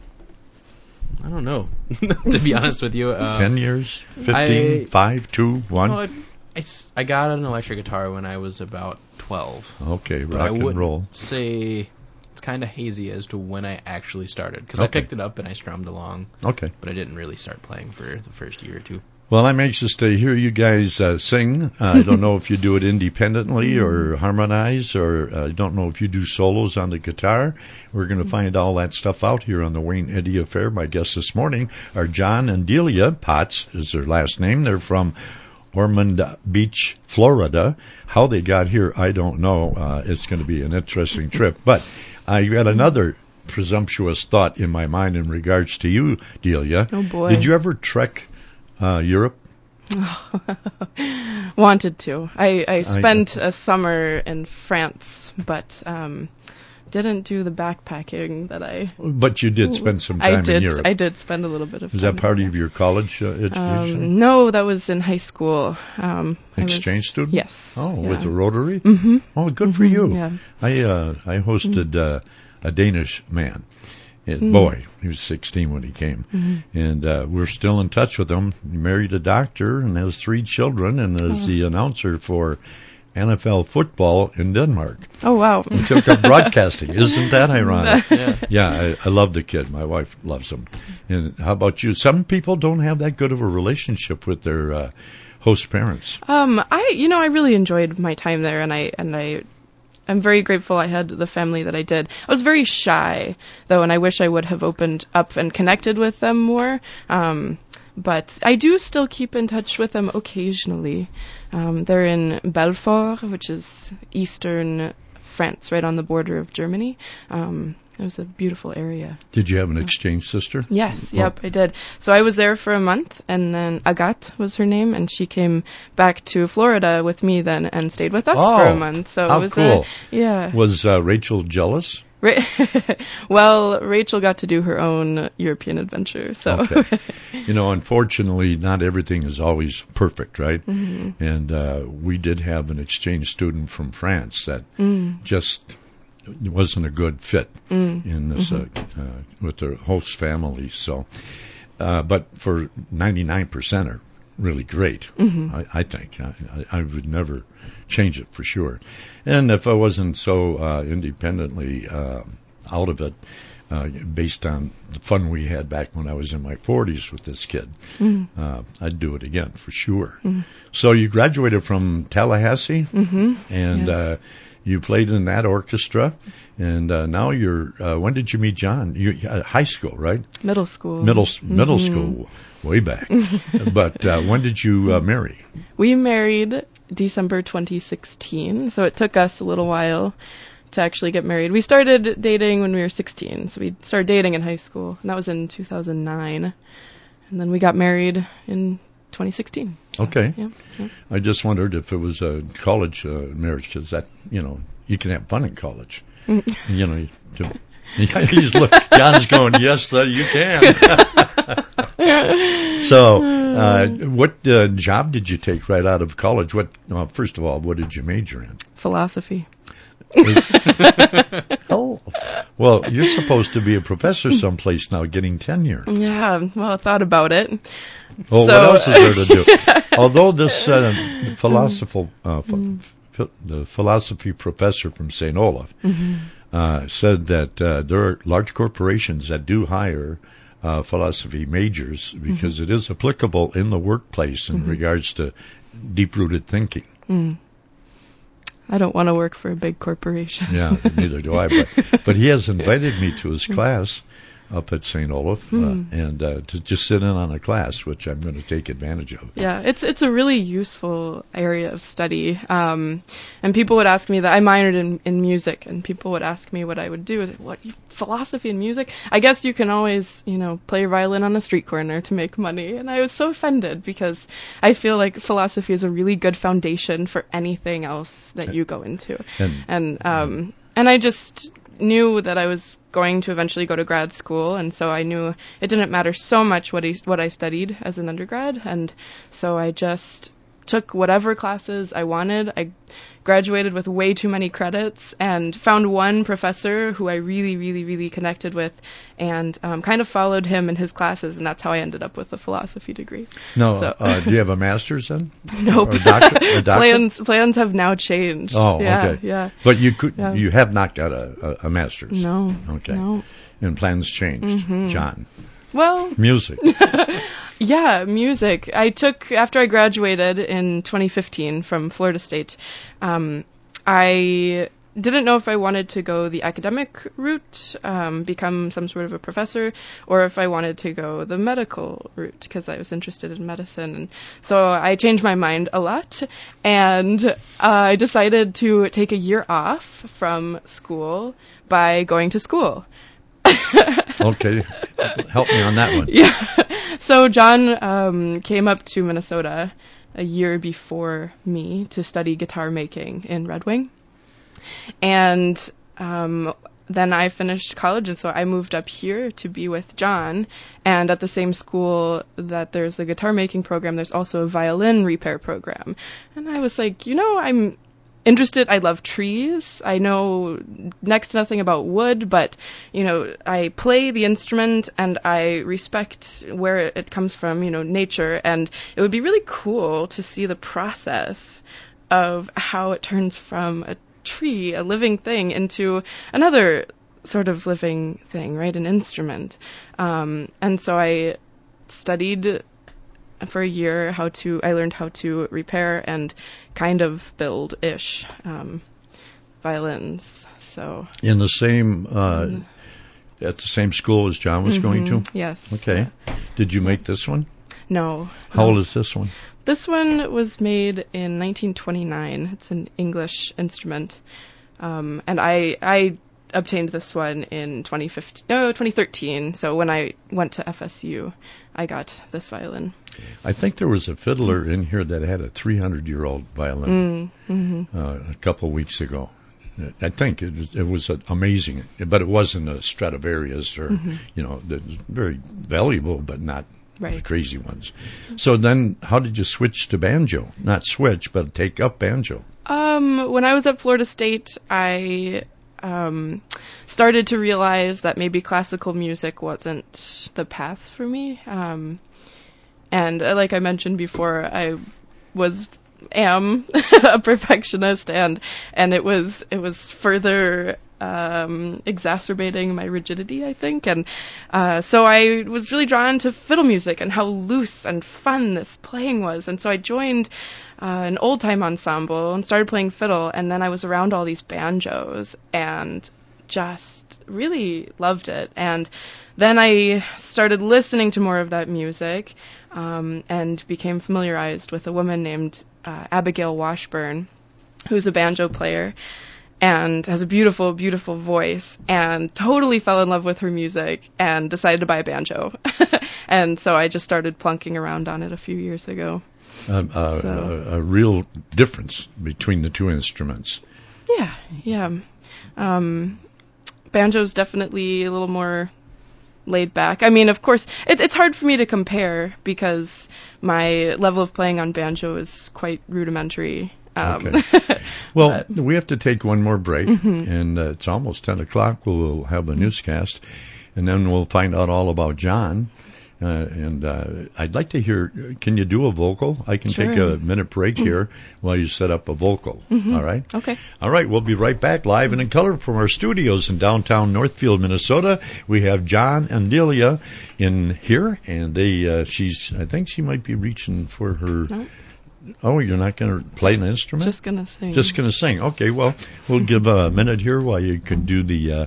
I don't know. To be honest with you, 10 years, 15, 5, 2, 1. Well, I got an electric guitar when I was about 12. Okay, but rock I and would roll. say it's kind of hazy as to when I actually started, because I picked it up and I strummed along. Okay, but I didn't really start playing for the first year or two. Well, I'm anxious to hear you guys sing. I don't know if you do it independently or harmonize, or I don't know if you do solos on the guitar. We're going to find all that stuff out here on the Wayne Eddy Affair. My guests this morning are John and Delia Potts is their last name. They're from Ormond Beach, Florida. How they got here, I don't know. It's going to be an interesting trip. But I got another presumptuous thought in my mind in regards to you, Delia. Oh, boy. Did you ever trek Europe? Wanted to. I spent a summer in France, but didn't do the backpacking that I... But you did spend some time in Europe. I did spend a little bit of time. Was that part of your college education? No, that was in high school. Exchange student? Yes. Oh, yeah. with the Rotary? Mm-hmm. Oh, good for you. Yeah. I hosted a Danish man. Boy, he was 16 when he came. Mm-hmm. And we're still in touch with him. He married a doctor and has 3 children and is the announcer for NFL football in Denmark. Oh, wow. He took up broadcasting. Isn't that ironic? Yeah, I love the kid. My wife loves him. And how about you? Some people don't have that good of a relationship with their host parents. I really enjoyed my time there, and I'm very grateful I had the family that I did. I was very shy, though, and I wish I would have opened up and connected with them more. But I do still keep in touch with them occasionally. They're in Belfort, which is eastern France, right on the border of Germany. It was a beautiful area. Did you have an exchange sister? Yes, yep, I did. So I was there for a month, and then Agathe was her name, and she came back to Florida with me then and stayed with us for a month. So how it was cool. Yeah. Was Rachel jealous? Well, Rachel got to do her own European adventure. So, okay. Unfortunately, not everything is always perfect, right? Mm-hmm. And we did have an exchange student from France that just wasn't a good fit in this with the host family. So, but for 99% are really great. I think I would never change it for sure. And if I wasn't so independently out of it, based on the fun we had back when I was in my 40s with this kid. I'd do it again for sure. So you graduated from Tallahassee, and Yes. You played in that orchestra, and now you're. When did you meet John? You high school, right? Middle school. Middle school, way back. But when did you marry? We married December 2016, so it took us a little while to actually get married. We started dating when we were 16, so we started dating in high school, and that was in 2009. And then we got married in 2016. So, Okay. Yeah. I just wondered if it was a college marriage, because that, you can have fun in college. John's going, yes, sir, you can. So, what job did you take right out of college? First of all, what did you major in? Philosophy. Oh, well, you're supposed to be a professor someplace now, getting tenure. Yeah, well, I thought about it. Well, what else is there to do? Although this the philosophy professor from St. Olaf said that there are large corporations that do hire philosophy majors because it is applicable in the workplace in regards to deep-rooted thinking. I don't want to work for a big corporation. Yeah, neither do I. But he has invited me to his class up at St. Olaf, and to just sit in on a class, which I'm going to take advantage of. Yeah, it's a really useful area of study. And people would ask me that I minored in music, and people would ask me what I would do. What, philosophy and music? I guess you can always, play your violin on the street corner to make money. And I was so offended because I feel like philosophy is a really good foundation for anything else that you go into. And I just knew that I was going to eventually go to grad school, and so I knew it didn't matter so much what I studied as an undergrad, and so I just took whatever classes I wanted. I graduated with way too many credits and found one professor who I really, really, really connected with, and kind of followed him in his classes, and that's how I ended up with a philosophy degree. No, do you have a master's then? Nope. Or a doctorate? Plans have now changed. Oh, yeah, okay. Yeah. But you have not got a master's? No. Okay. No. And plans changed, John. Well, Music. yeah, music. After I graduated in 2015 from Florida State, I didn't know if I wanted to go the academic route, become some sort of a professor, or if I wanted to go the medical route, because I was interested in medicine. And so I changed my mind a lot, and I decided to take a year off from school by going to school. Okay. Help me on that one. Yeah. So John came up to Minnesota a year before me to study guitar making in Red Wing. And then I finished college, and so I moved up here to be with John. And at the same school that there's the guitar making program, there's also a violin repair program. And I was like, I'm interested. I love trees. I know next to nothing about wood, but, I play the instrument and I respect where it comes from, nature. And it would be really cool to see the process of how it turns from a tree, a living thing, into another sort of living thing, right? An instrument. And so I studied for a year I learned how to repair and kind of build-ish violins. So in the same at the same school as John was going to? Yes. Okay. Did you make this one? No. How old is this one? This one was made in 1929. It's an English instrument. And I obtained this one in 2013. So when I went to FSU, I got this violin. I think there was a fiddler in here that had a 300-year-old violin a couple of weeks ago. I think it was amazing, but it wasn't a Stradivarius or, very valuable, but not the crazy ones. So then how did you switch to banjo? Not switch, but take up banjo. When I was at Florida State, I started to realize that maybe classical music wasn't the path for me. And like I mentioned before, I am a perfectionist, and it was further exacerbating my rigidity, I think. And so I was really drawn to fiddle music and how loose and fun this playing was. And so I joined an old-time ensemble and started playing fiddle. And then I was around all these banjos and just really loved it. And then I started listening to more of that music and became familiarized with a woman named Abigail Washburn, who's a banjo player and has a beautiful, beautiful voice, and totally fell in love with her music and decided to buy a banjo. And so I just started plunking around on it a few years ago. A real difference between the two instruments. Yeah. Banjo's definitely a little more laid back. I mean, of course, it's hard for me to compare because my level of playing on banjo is quite rudimentary. Okay. Well, we have to take one more break, and it's almost 10 o'clock. We'll have a newscast, and then we'll find out all about John. And I'd like to hear, can you do a vocal? I can take a minute break here while you set up a vocal. All right? Okay. All right, we'll be right back live and in color from our studios in downtown Northfield, Minnesota. We have John and Delia in here, and I think she might be reaching for her... No. Oh, you're not going to play an instrument? Just going to sing. Just going to sing. Okay, well, we'll give a minute here while you can do the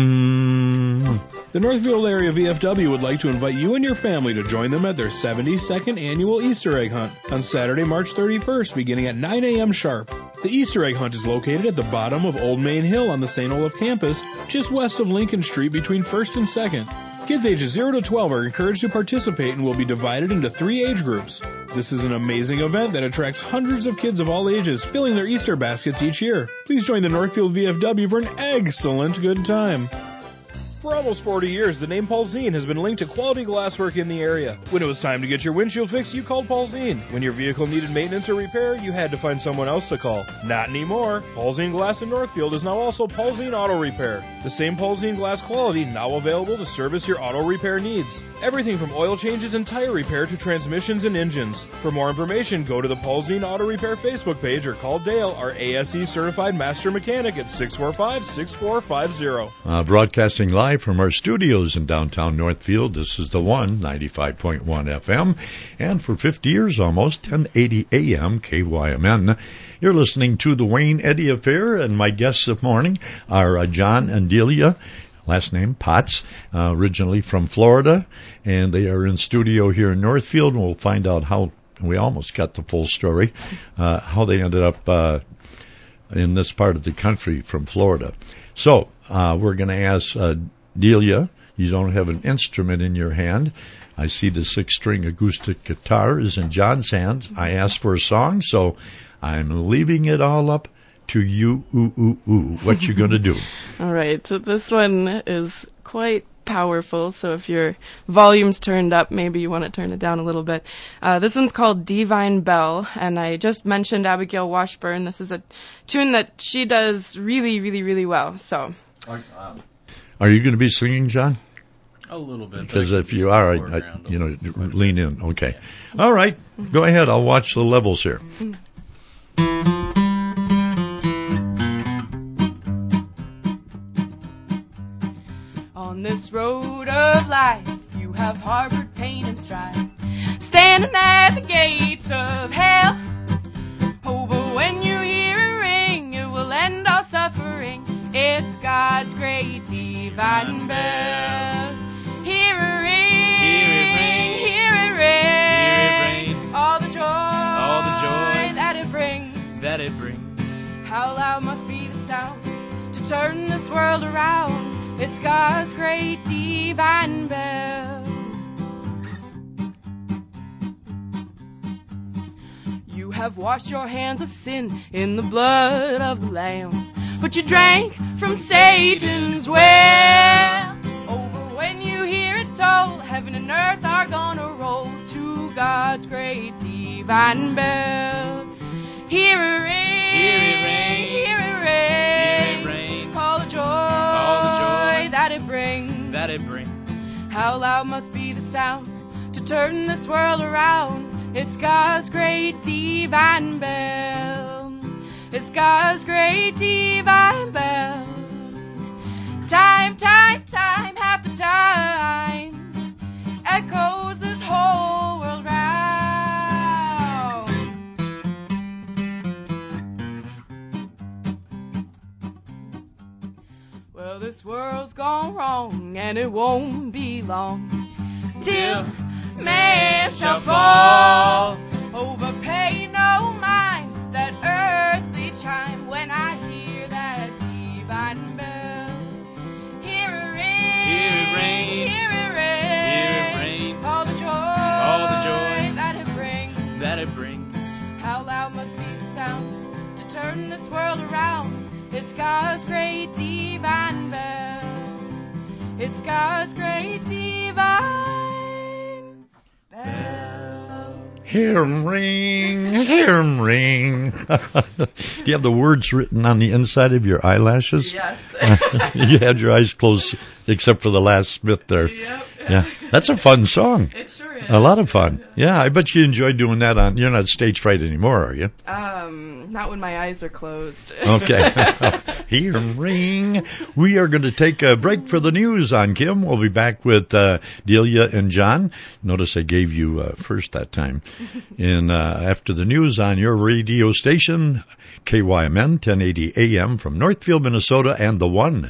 The Northfield Area VFW would like to invite you and your family to join them at their 72nd annual Easter egg hunt on Saturday, March 31st, beginning at 9 a.m. sharp. The Easter egg hunt is located at the bottom of Old Main Hill on the St. Olaf campus, just west of Lincoln Street between 1st and 2nd. Kids ages 0 to 12 are encouraged to participate and will be divided into 3 age groups. This is an amazing event that attracts hundreds of kids of all ages, filling their Easter baskets each year. Please join the Northfield VFW for an excellent good time. For almost 40 years, the name Paulzine has been linked to quality glasswork in the area. When it was time to get your windshield fixed, you called Paulzine. When your vehicle needed maintenance or repair, you had to find someone else to call. Not anymore. Paulzine Glass in Northfield is now also Paulzine Auto Repair. The same Paulzine glass quality now available to service your auto repair needs. Everything from oil changes and tire repair to transmissions and engines. For more information, go to the Paulzine Auto Repair Facebook page or call Dale, our ASE certified master mechanic, at 645-6450. Broadcasting live from our studios in downtown Northfield. This is the one, 95.1 FM, and for 50 years almost, 1080 AM KYMN. You're listening to the Wayne Eddy Affair, and my guests this morning are John and Delia, last name Potts, originally from Florida, and they are in studio here in Northfield, and we'll find out how, we almost got the full story, how they ended up in this part of the country from Florida. So, we're going to ask Delia, you don't have an instrument in your hand. I see the 6-string acoustic guitar is in John's hands. I asked for a song, so I'm leaving it all up to you. What you going to do? All right, so this one is quite powerful, so if your volume's turned up, maybe you want to turn it down a little bit. This one's called Divine Bell, and I just mentioned Abigail Washburn. This is a tune that she does really, really, really well, so... Are you going to be singing, John? A little bit. Because if you are, lean in. Okay. All right. Go ahead. I'll watch the levels here. On this road of life, you have harbored pain and strife, standing at the gates of hell. Oh, but when you hear a ring, it will end all suffering. It's God's great divine bell. Hear it ring, hear it ring, all the joy that it brings. How loud must be the sound to turn this world around? It's God's great divine bell. You have washed your hands of sin in the blood of the Lamb, but you drank from Satan's well. Over when you hear it told, heaven and earth are gonna roll to God's great divine bell. Hear it ring, hear it ring, hear it ring, all the joy that it brings. How loud must be the sound to turn this world around? It's God's great divine bell. It's God's great divine bell. Well, this world's gone wrong, and it won't be long till man shall fall. Overpay no mind that earthly chime when I hear that divine bell. Hear it ring, Hear it ring, hear it ring, hear it ring. all the joy that it brings. How loud must be the sound to turn this world around? It's God's great divine bell. It's God's great divine bell. Hear 'em ring, hear 'em ring. Do you have the words written on the inside of your eyelashes? Yes. You had your eyes closed except for the last bit there. Yep. Yeah, that's a fun song. It sure is. A lot of fun. Yeah, I bet you enjoy doing that on, you're not stage fright anymore, are you? Not when my eyes are closed. Okay. Hear 'em ring. We are going to take a break for the news on Kim. We'll be back with Delia and John. Notice I gave you first that time. And after the news on your radio station, KYMN 1080 AM from Northfield, Minnesota, and the One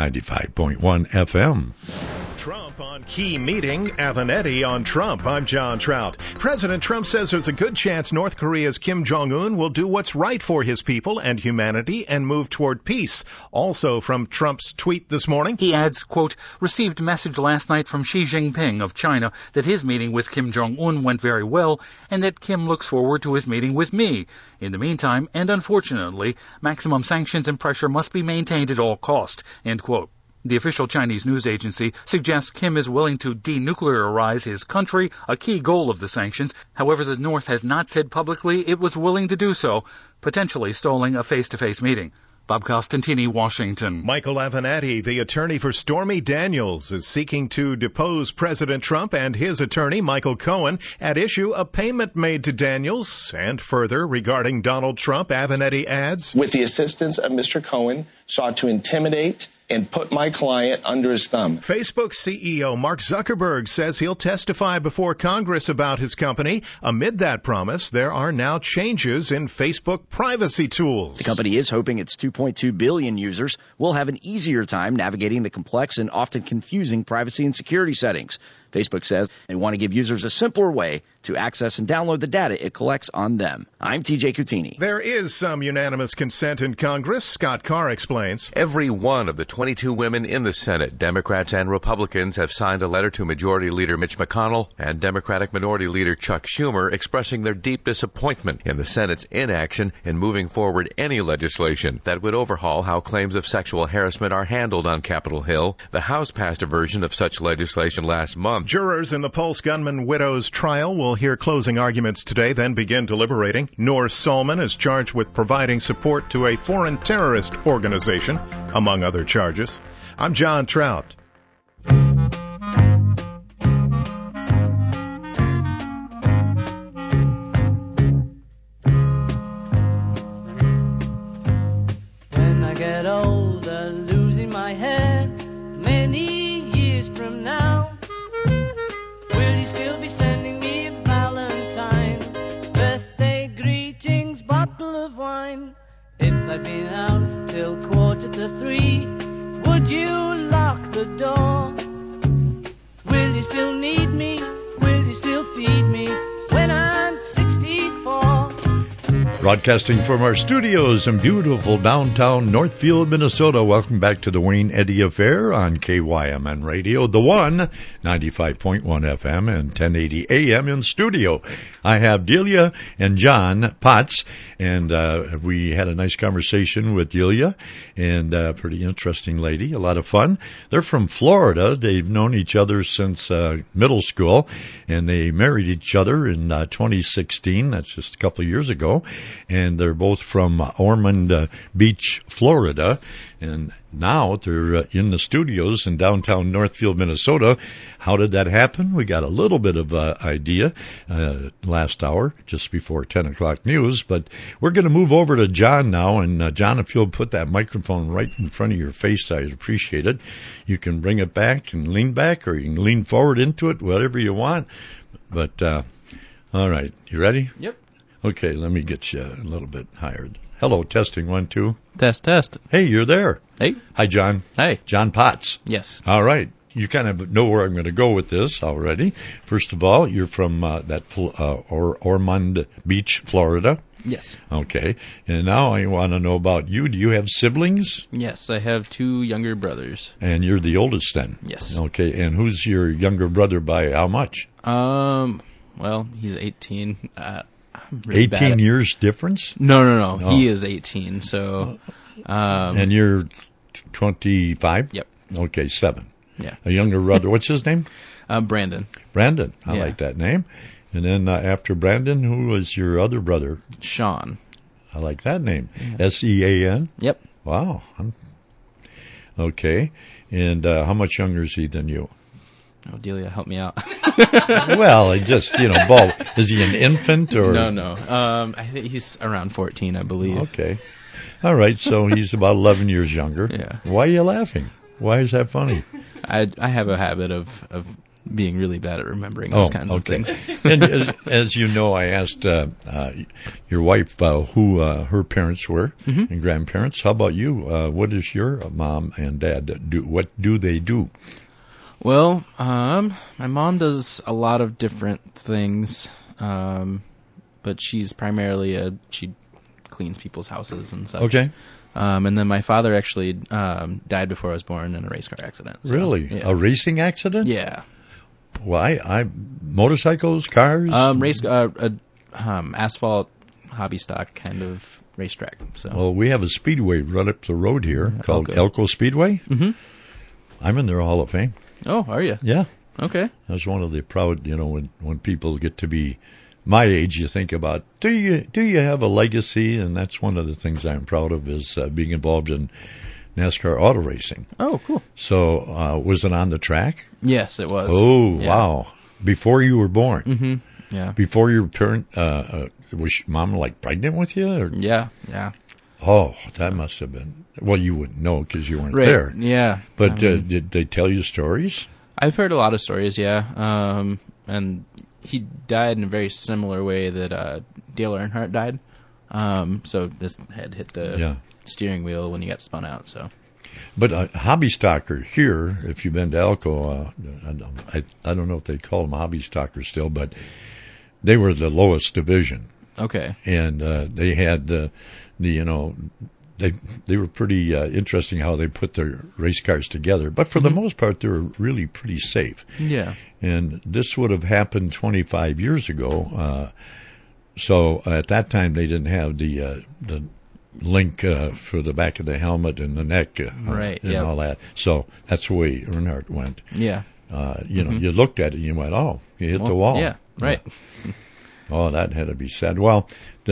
95.1 FM. Trump on key meeting, Avenatti on Trump. I'm John Trout. President Trump says there's a good chance North Korea's Kim Jong-un will do what's right for his people and humanity and move toward peace. Also from Trump's tweet this morning, he adds, quote, received message last night from Xi Jinping of China that his meeting with Kim Jong-un went very well and that Kim looks forward to his meeting with me. In the meantime, and unfortunately, maximum sanctions and pressure must be maintained at all cost, end quote. The official Chinese news agency suggests Kim is willing to denuclearize his country, a key goal of the sanctions. However, the North has not said publicly it was willing to do so, potentially stalling a face-to-face meeting. Bob Costantini, Washington. Michael Avenatti, the attorney for Stormy Daniels, is seeking to depose President Trump and his attorney, Michael Cohen, at issue a payment made to Daniels. And further, regarding Donald Trump, Avenatti adds, with the assistance of Mr. Cohen, sought to intimidate and put my client under his thumb. Facebook CEO Mark Zuckerberg says he'll testify before Congress about his company. Amid that promise, there are now changes in Facebook privacy tools. The company is hoping its 2.2 billion users will have an easier time navigating the complex and often confusing privacy and security settings. Facebook says they want to give users a simpler way to access and download the data it collects on them. I'm TJ Cutini. There is some unanimous consent in Congress. Scott Carr explains. Every one of the 22 women in the Senate, Democrats and Republicans, have signed a letter to Majority Leader Mitch McConnell and Democratic Minority Leader Chuck Schumer expressing their deep disappointment in the Senate's inaction in moving forward any legislation that would overhaul how claims of sexual harassment are handled on Capitol Hill. The House passed a version of such legislation last month. Jurors in the Pulse gunman widow's trial will hear closing arguments today, then begin deliberating. Noor Salman is charged with providing support to a foreign terrorist organization, among other charges. I'm John Trout. When I get older, losing my hair, many years from now, will you still be sending me a Valentine, birthday greetings, bottle of wine? If I'd been out till 2:45, would you lock the door? Will you still need me? Will you still feed me when I'm 64? Broadcasting from our studios in beautiful downtown Northfield, Minnesota. Welcome back to the Wayne Eddy Affair on KYMN Radio, the One 95.1 FM and 1080 AM in studio. I have Delia and John Potts, and we had a nice conversation with Delia, and a pretty interesting lady, a lot of fun. They're from Florida. They've known each other since middle school, and they married each other in 2016. That's just a couple of years ago. And they're both from Ormond Beach, Florida. And now they're in the studios in downtown Northfield, Minnesota. How did that happen? We got a little bit of idea last hour, just before 10 o'clock news. But we're going to move over to John now. And John, if you'll put that microphone right in front of your face, I'd appreciate it. You can bring it back and lean back, or you can lean forward into it, whatever you want. But all right, you ready? Yep. Okay, let me get you a little bit higher. Hello, testing 1, 2. Test. Hey, you're there. Hey. Hi, John. Hey. John Potts. Yes. All right. You kind of know where I'm going to go with this already. First of all, you're from Ormond Beach, Florida. Yes. Okay. And now I want to know about you. Do you have siblings? Yes, I have 2 younger brothers. And you're the oldest then? Yes. Okay. And who's your younger brother by how much? Well, he's 18. I'm really 18 years difference? No. Oh. He is 18, so... and you're 25? Yep. Okay, 7. Yeah. A younger brother. What's his name? Brandon. Brandon. I Yeah. like that name. And then after Brandon, who was your other brother? Sean. I like that name. Sean? Yep. Wow. Okay. And how much younger is he than you? Oh, Delia, help me out. Well, just, ball. Is he an infant or? No. I think he's around 14, I believe. Okay. All right. So he's about 11 years younger. Yeah. Why are you laughing? Why is that funny? I have a habit of being really bad at remembering those kinds of things. And as you know, I asked your wife who her parents were and grandparents. How about you? What does your mom and dad do? What do they do? Well, my mom does a lot of different things, but she's primarily she cleans people's houses and such. Okay. And then my father actually died before I was born in a race car accident. So, Really? Yeah. A racing accident? Yeah. Well, I motorcycles, cars? Asphalt, hobby stock kind of racetrack. So. Well, we have a speedway right up the road here called Elko Speedway. Mm-hmm. I'm in their Hall of Fame. Oh, are you? Yeah. Okay. That's one of the proud, when people get to be my age, you think about, do you have a legacy? And that's one of the things I'm proud of is being involved in NASCAR auto racing. Oh, cool. So was it on the track? Yes, it was. Oh, Yeah. wow. Before you were born? Mm-hmm. Yeah. Before your parent, was Mom pregnant with you? Or? Yeah. Oh, that must have been, well, you wouldn't know because you weren't Right. there. Yeah. But did they tell you stories? I've heard a lot of stories, yeah. And he died in a very similar way that Dale Earnhardt died. So his head hit the steering wheel when he got spun out. So, but hobby stocker here, if you've been to Elko, I don't know if they call them hobby stockers still, but they were the lowest division. Okay. And they had they were pretty interesting how they put their race cars together. But for the most part, they were really pretty safe. Yeah. And this would have happened 25 years ago. So at that time, they didn't have the link for the back of the helmet and the neck and all that. So that's the way Earnhardt went. Yeah. You looked at it and you went, oh, you hit the wall. Yeah, right. Oh, that had to be sad. Well,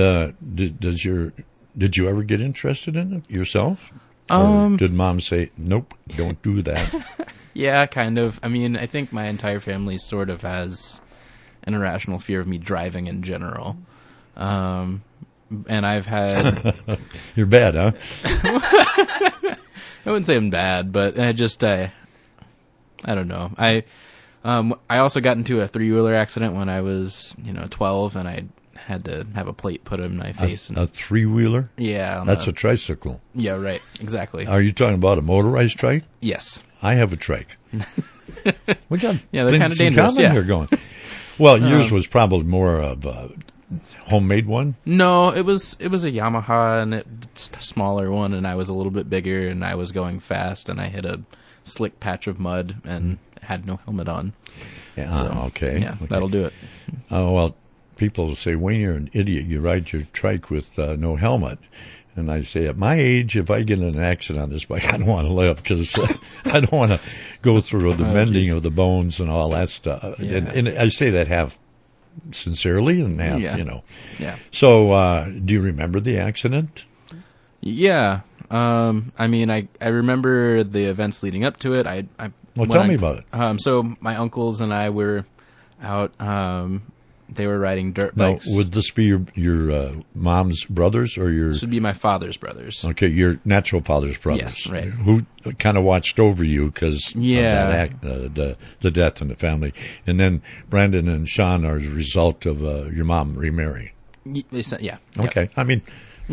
did you ever get interested in it yourself? Or did Mom say, nope, don't do that? Yeah, kind of. I mean, I think my entire family sort of has an irrational fear of me driving in general. And I've had... You're bad, huh? I wouldn't say I'm bad, but I don't know. I also got into a 3-wheeler accident when I was, 12, and I had to have a plate put in my face. A 3-wheeler? Yeah. That's a tricycle. Yeah, right. Exactly. Are you talking about a motorized trike? Yes. I have a trike. We got they're kind of dangerous. Yeah. Here going. Well, yours was probably more of a homemade one. No, it was a Yamaha, and it's a smaller one, and I was a little bit bigger, and I was going fast, and I hit a slick patch of mud and had no helmet on. Yeah. So, okay. Yeah, that'll do it. Oh well, people say, Wayne, you're an idiot. You ride your trike with no helmet. And I say, at my age, if I get in an accident on this bike, I don't want to live because I don't want to go through the mending of the bones and all that stuff. Yeah. And I say that half sincerely and half, Yeah. So, do you remember the accident? Yeah. I mean, I remember the events leading up to it. Tell me about it. So my uncles and I were out. They were riding dirt bikes. Now, would this be your mom's brothers or your? This would be my father's brothers. Okay, your natural father's brothers. Yes, right. Who kind of watched over you because of that the death in the family, and then Brandon and Sean are the result of your mom remarrying. Yeah. Okay, I mean,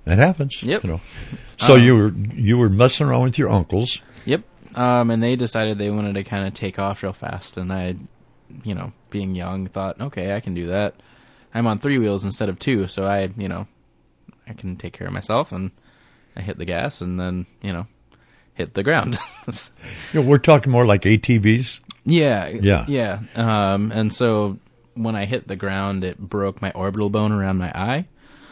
It happens. Yep. You know. So you were messing around with your uncles. Yep. And they decided they wanted to kind of take off real fast, and I, being young, thought, okay, I can do that. I'm on 3 wheels instead of 2, so I can take care of myself, and I hit the gas, and then, hit the ground. We're talking more like ATVs. Yeah. And so when I hit the ground, it broke my orbital bone around my eye.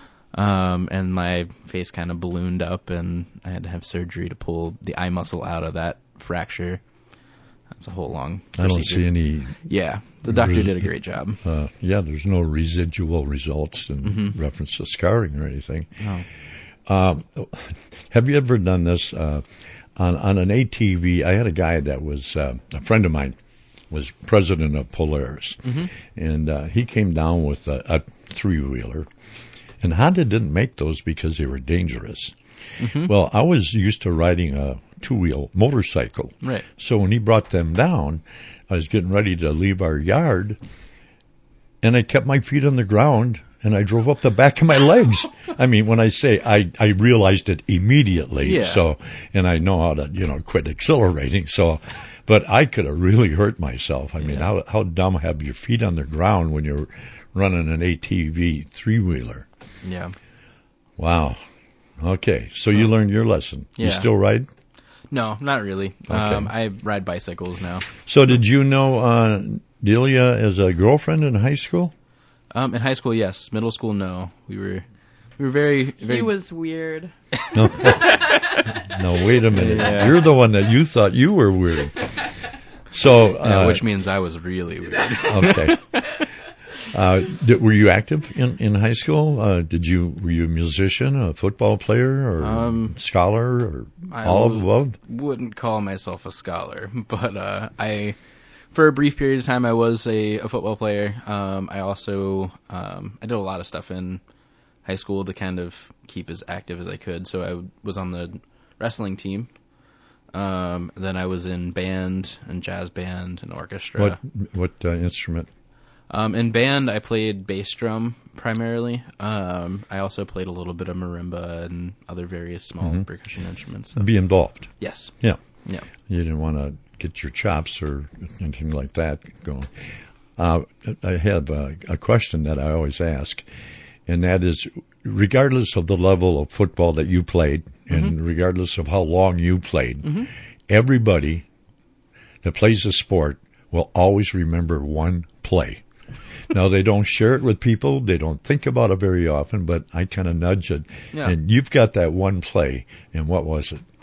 And my face kind of ballooned up, and I had to have surgery to pull the eye muscle out of that fracture. That's a whole long procedure. I don't see any... Yeah, the doctor did a great job. There's no residual results in reference to scarring or anything. No. Have you ever done this? On an ATV, I had a guy that was a friend of mine, was president of Polaris, and he came down with a 3-wheeler. And Honda didn't make those because they were dangerous. Well, I was used to riding a 2-wheel motorcycle. Right. So when he brought them down, I was getting ready to leave our yard, and I kept my feet on the ground, and I drove up the back of my legs. I mean, when I say I realized it immediately. Yeah. So, and I know how to, quit accelerating. So, but I could have really hurt myself. I mean, how dumb have your feet on the ground when you're running an ATV 3-wheeler? Yeah. Wow. Okay. So you learned your lesson. Yeah. You still ride? No, not really. Okay. I ride bicycles now. So did you know Delia as a girlfriend in high school? In high school, yes. Middle school, no. We were very, very... He was weird. No, wait a minute. Yeah. You're the one that you thought you were weird. So, which means I was really weird. Okay. Were you active in high school? Were you a musician, a football player, or scholar, or all of the above? Wouldn't call myself a scholar, but for a brief period of time, I was a football player. I also I did a lot of stuff in high school to kind of keep as active as I could. So I was on the wrestling team. Then I was in band and jazz band and orchestra. What instrument? In band, I played bass drum primarily. I also played a little bit of marimba and other various small percussion instruments. Be involved. Yes. Yeah. Yeah. You didn't want to get your chops or anything like that going. I have a question that I always ask, and that is, regardless of the level of football that you played, and regardless of how long you played, everybody that plays a sport will always remember one play. Now, they don't share it with people. They don't think about it very often, but I kind of nudge it. Yeah. And you've got that one play, and what was it?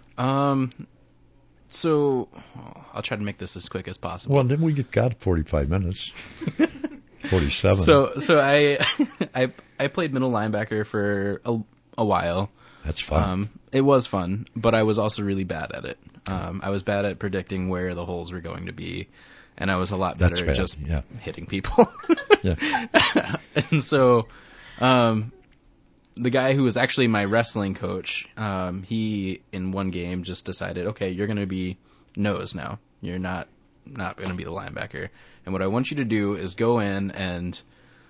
So I'll try to make this as quick as possible. Well, then we got 45 minutes. 47. So I played middle linebacker for a while. That's fun. It was fun, but I was also really bad at it. I was bad at predicting where the holes were going to be, and I was a lot better at just hitting people. And so the guy who was actually my wrestling coach, he, in one game, just decided, okay, you're going to be nose now. You're not going to be the linebacker. And what I want you to do is go in and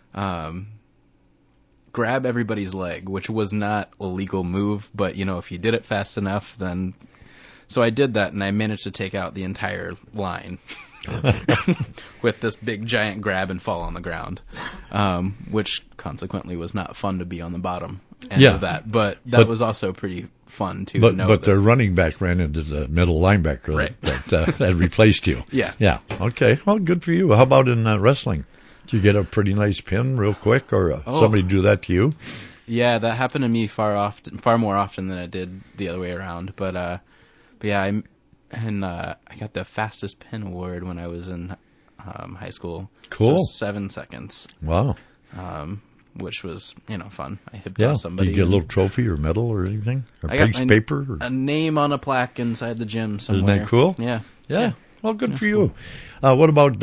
grab everybody's leg, which was not a legal move, but, if you did it fast enough, then... So I did that, and I managed to take out the entire line with this big, giant grab and fall on the ground, which consequently was not fun to be on the bottom end of that. But that was also pretty fun, too. But the running back ran into the middle linebacker that replaced you. Yeah. Yeah. Okay. Well, good for you. How about in wrestling? Did you get a pretty nice pin real quick, or somebody do that to you? Yeah, that happened to me far more often than it did the other way around. But yeah, I got the fastest pin award when I was in high school. Cool. So 7 seconds. Wow. Which was, fun. I hypnotized somebody. Did you get a little trophy or medal or anything? Or I got piece of paper? Or? A name on a plaque inside the gym somewhere. Isn't that cool? Yeah. Yeah. Well, good for you. Cool. What about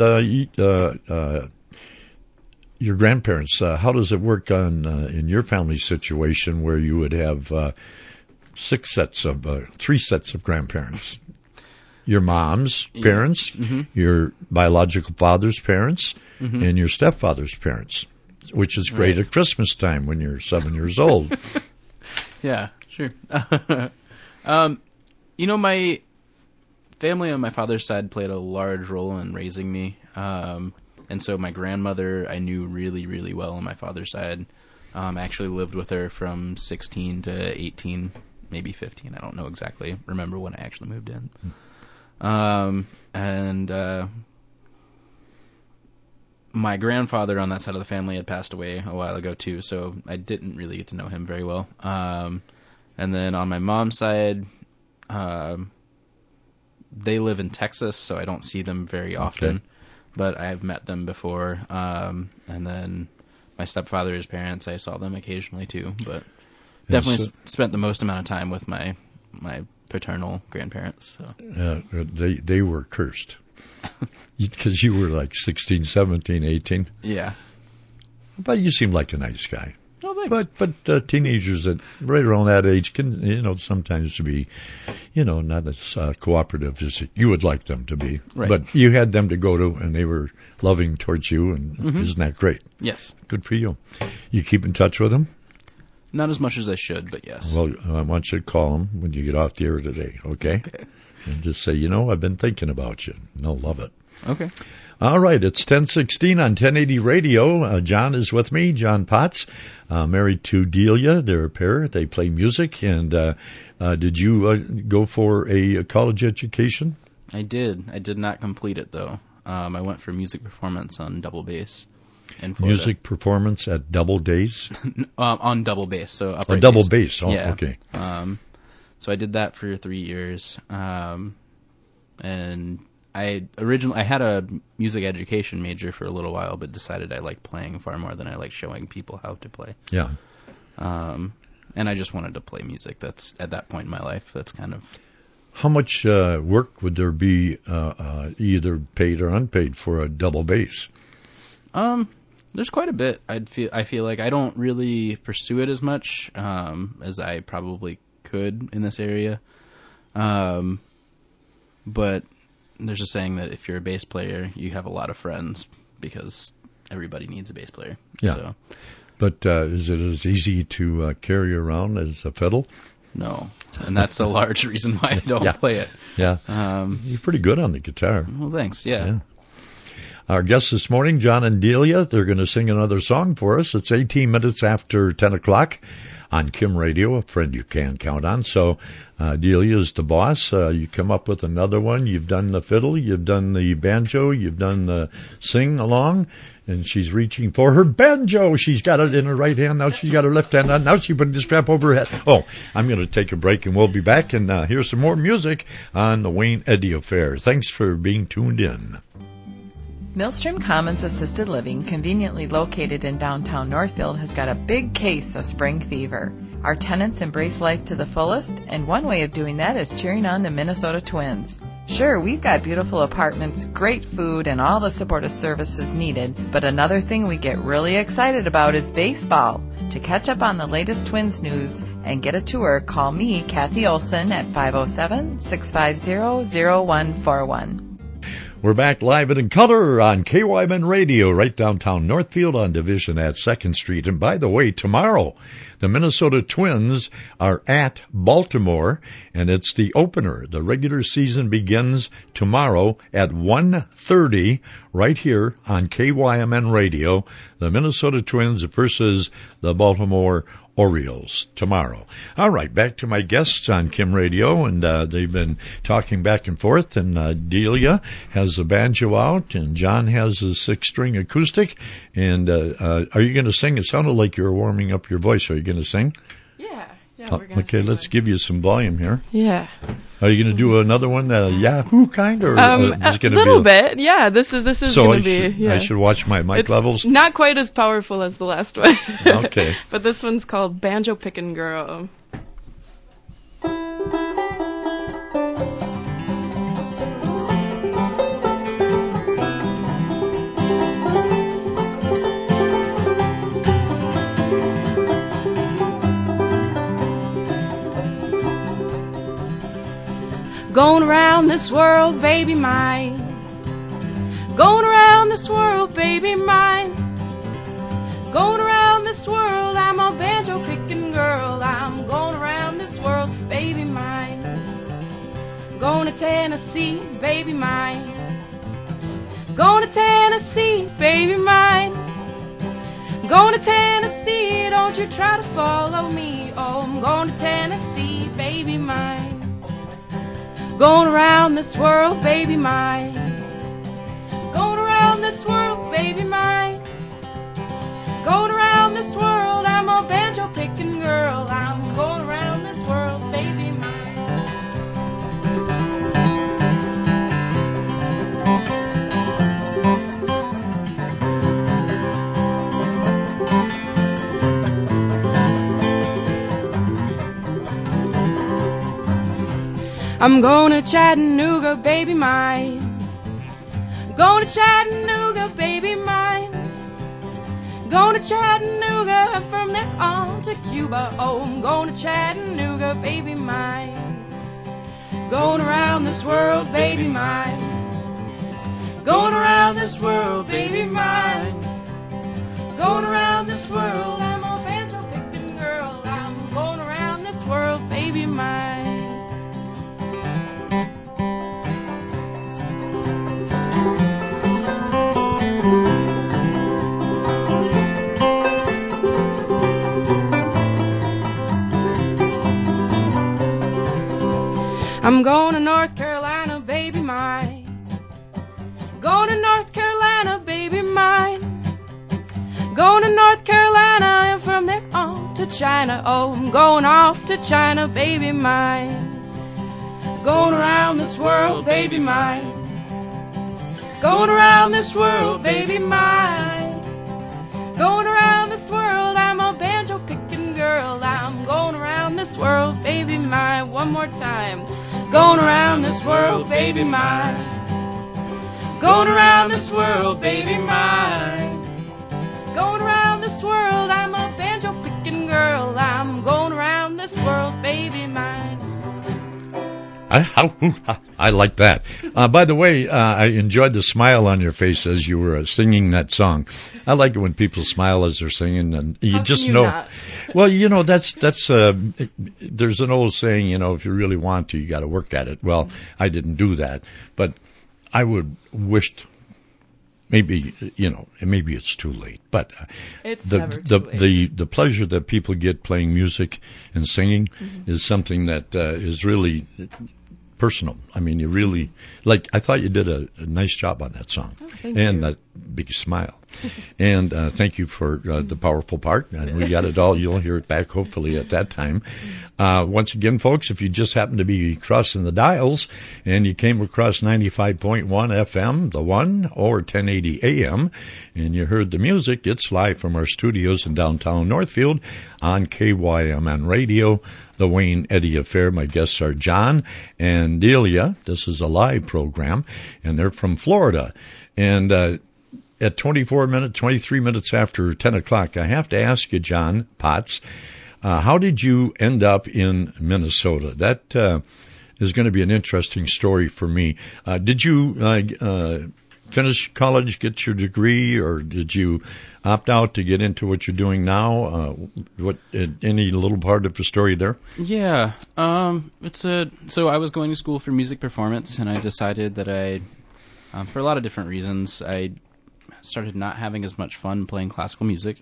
your grandparents? How does it work in your family situation where you would have 3 sets of grandparents? Your mom's parents, your biological father's parents, and your stepfather's parents, which is great at Christmas time when you're 7 years old. Yeah, sure. My family on my father's side played a large role in raising me. And so my grandmother I knew really, really well on my father's side. I actually lived with her from 16 to 18, maybe 15. I don't know exactly. Remember when I actually moved in. My grandfather on that side of the family had passed away a while ago too, so I didn't really get to know him very well. And then on my mom's side, they live in Texas, so I don't see them very often, but I've met them before. And then my stepfather's parents, I saw them occasionally too, but definitely spent the most amount of time with my paternal grandparents. So. They were cursed. Because you were like 16, 17, 18. Yeah. But you seem like a nice guy. Oh, thanks. But teenagers at right around that age can, sometimes be, not as cooperative as you would like them to be. Right. But you had them to go to, and they were loving towards you, and isn't that great? Yes. Good for you. You keep in touch with them? Not as much as I should, but yes. Well, I want you to call them when you get off the air today, okay? Okay. And just say, I've been thinking about you. And they'll love it. Okay. All right, it's 10:16 on 1080 Radio. John is with me, John Potts, married to Delia. They're a pair. They play music. And did you go for a college education? I did. I did not complete it, though. I went for music performance on double bass in Florida. Music performance at Double Days? On double bass, so upright bass. Double bass. Oh, yeah. Okay. So I did that for 3 years. And I had a music education major for a little while, but decided I liked playing far more than I liked showing people how to play. Yeah. And I just wanted to play music. That's at that point in my life. That's kind of. How much work would there be, either paid or unpaid, for a double bass? There's quite a bit. I feel like I don't really pursue it as much as I probably could in this area. But there's a saying that if you're a bass player, you have a lot of friends because everybody needs a bass player. Yeah. So. But is it as easy to carry around as a fiddle? No. And that's a large reason why I don't play it. Yeah. You're pretty good on the guitar. Well, thanks. Yeah. Our guests this morning, John and Delia, they're going to sing another song for us. It's 18 minutes after 10 o'clock on Kim Radio, a friend you can count on. So Delia is the boss. You come up with another one. You've done the fiddle. You've done the banjo. You've done the sing-along. And she's reaching for her banjo. She's got it in her right hand. Now she's got her left hand on. Now she's putting the strap over her head. Oh, I'm going to take a break, and we'll be back and hear some more music on the Wayne Eddy Affair. Thanks for being tuned in. Millstream Commons Assisted Living, conveniently located in downtown Northfield, has got a big case of spring fever. Our tenants embrace life to the fullest, and one way of doing that is cheering on the Minnesota Twins. Sure, we've got beautiful apartments, great food, and all the supportive services needed, but another thing we get really excited about is baseball. To catch up on the latest Twins news and get a tour, call me, Kathy Olson, at 507-650-0141. We're back live and in color on KYMN Radio, right downtown Northfield on Division at 2nd Street. And by the way, tomorrow, the Minnesota Twins are at Baltimore, and it's the opener. The regular season begins tomorrow at 1:30 right here on KYMN Radio. The Minnesota Twins versus the Baltimore Orioles tomorrow. All right, back to my guests on Kim Radio, and they've been talking back and forth, and Delia has the banjo out, and John has the 6-string acoustic, and are you going to sing? It sounded like you were warming up your voice. Are you going to sing? Yeah, we're going to Okay, let's give you some volume here. Yeah. Are you going to do another one, Yahoo kind, or is it going to be a little bit? Yeah, this is going to be. Yeah. I should watch my mic levels. Not quite as powerful as the last one. Okay. But this one's called Banjo Pickin' Girl. Going around this world, baby mine. Going around this world, baby mine. Going around this world, I'm a banjo picking girl. I'm going around this world, baby mine. Going to Tennessee, baby mine. Going to Tennessee, baby mine. Going to Tennessee, don't you try to follow me. Oh, I'm going to Tennessee, baby mine. Going around this world, baby mine. Going around this world, baby mine. Going around this world, I'm a banjo picking girl. I'm going around this world, baby mine. I'm going to Chattanooga, baby mine. Going to Chattanooga, baby mine. Going to Chattanooga, from there on to Cuba. Oh, I'm going to Chattanooga, baby mine. Going around this world, baby mine. Going around this world, baby mine. Going around this world, I'm a banjo picking girl. I'm going around this world, baby mine. I'm going to North Carolina, baby mine. Going to North Carolina, baby mine. Going to North Carolina, and from there on to China. Oh, I'm going off to China, baby mine. Going around this world, baby mine. Going around this world, baby mine. Going around this world, I'm a banjo picking girl. I'm going around this world, baby mine. One more time. Going around this world, baby mine. Going around this world, baby mine. Going around this world, I'm a banjo picking girl. I'm going around this world, baby mine. I like that. By the way, I enjoyed the smile on your face as you were singing that song. I like it when people smile as they're singing, and you just know. Not? Well, you know, that's there's an old saying, you know, if you really want to, you got to work at it. Well, I didn't do that, but I would wished. Maybe, you know, maybe it's too late, but it's never too late. The pleasure that people get playing music and singing is something that is really personal. I mean, you really, like, I thought you did a nice job on that song. Oh, thank and you. that big smile. And thank you for the powerful part. And we got it all. You'll hear it back, hopefully, at that time. Once again, folks, if you just happen to be crossing the dials and you came across 95.1 FM, the one, or 1080 AM, and you heard the music, it's live from our studios in downtown Northfield on KYMN Radio, the Wayne Eddy Affair. My guests are John and Delia. This is a live program, and they're from Florida. And at 23 minutes after 10 o'clock, I have to ask you, John Potts, how did you end up in Minnesota? That is going to be an interesting story for me. Did you finish college, get your degree, or did you opt out to get into what you're doing now? Any little part of the story there? Yeah, so I was going to school for music performance, and I decided that for a lot of different reasons, I started not having as much fun playing classical music.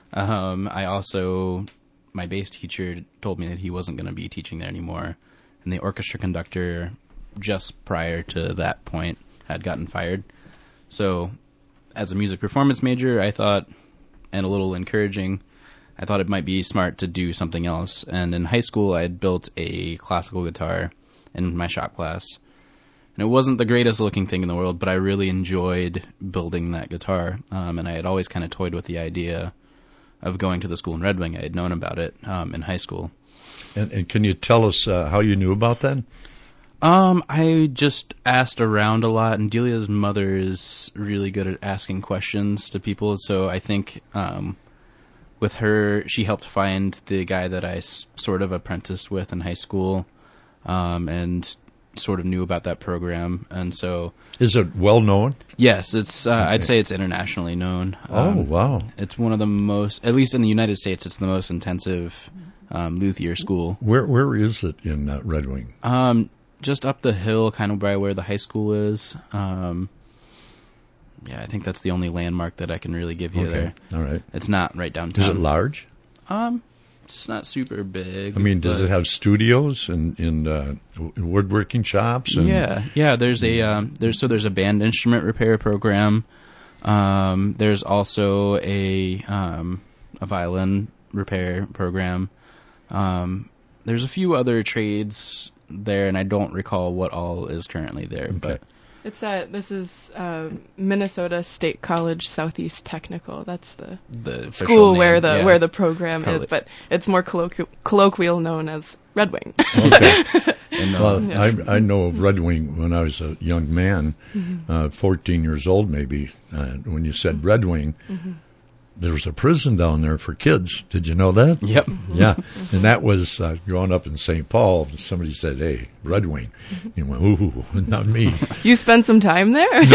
My bass teacher told me that he wasn't going to be teaching there anymore, and the orchestra conductor just prior to that point had gotten fired. So as a music performance major, I thought, and a little encouraging, I thought it might be smart to do something else. And in high school, I had built a classical guitar in my shop class. And it wasn't the greatest looking thing in the world, but I really enjoyed building that guitar. And I had always kind of toyed with the idea of going to the school in Red Wing. I had known about it in high school. And can you tell us how you knew about that? I just asked around a lot, and Delia's mother is really good at asking questions to people. So I think with her, she helped find the guy that I sort of apprenticed with in high school, and sort of knew about that program. And so, is it well known? Yes, it's. I'd say it's internationally known. Oh, wow! It's one of the most, at least in the United States, it's the most intensive Luthier School. Where is it in Red Wing? Just up the hill, kind of by where the high school is. I think that's the only landmark that I can really give you there. All right. It's not right downtown. Is it large? It's not super big. I mean, does it have studios and woodworking shops? And Yeah. There's a band instrument repair program. There's also a violin repair program. There's a few other trades there, and I don't recall what all is currently there, but. This is Minnesota State College Southeast Technical. That's the name, school where the program is, but it's more colloquial known as Red Wing. Okay. I know of Red Wing when I was a young man, 14 years old maybe. When you said Red Wing, there was a prison down there for kids. Did you know that? Yep. Yeah. And that was growing up in St. Paul. Somebody said, "Hey, Red Wing." You went, "Ooh, not me." You spent some time there? No,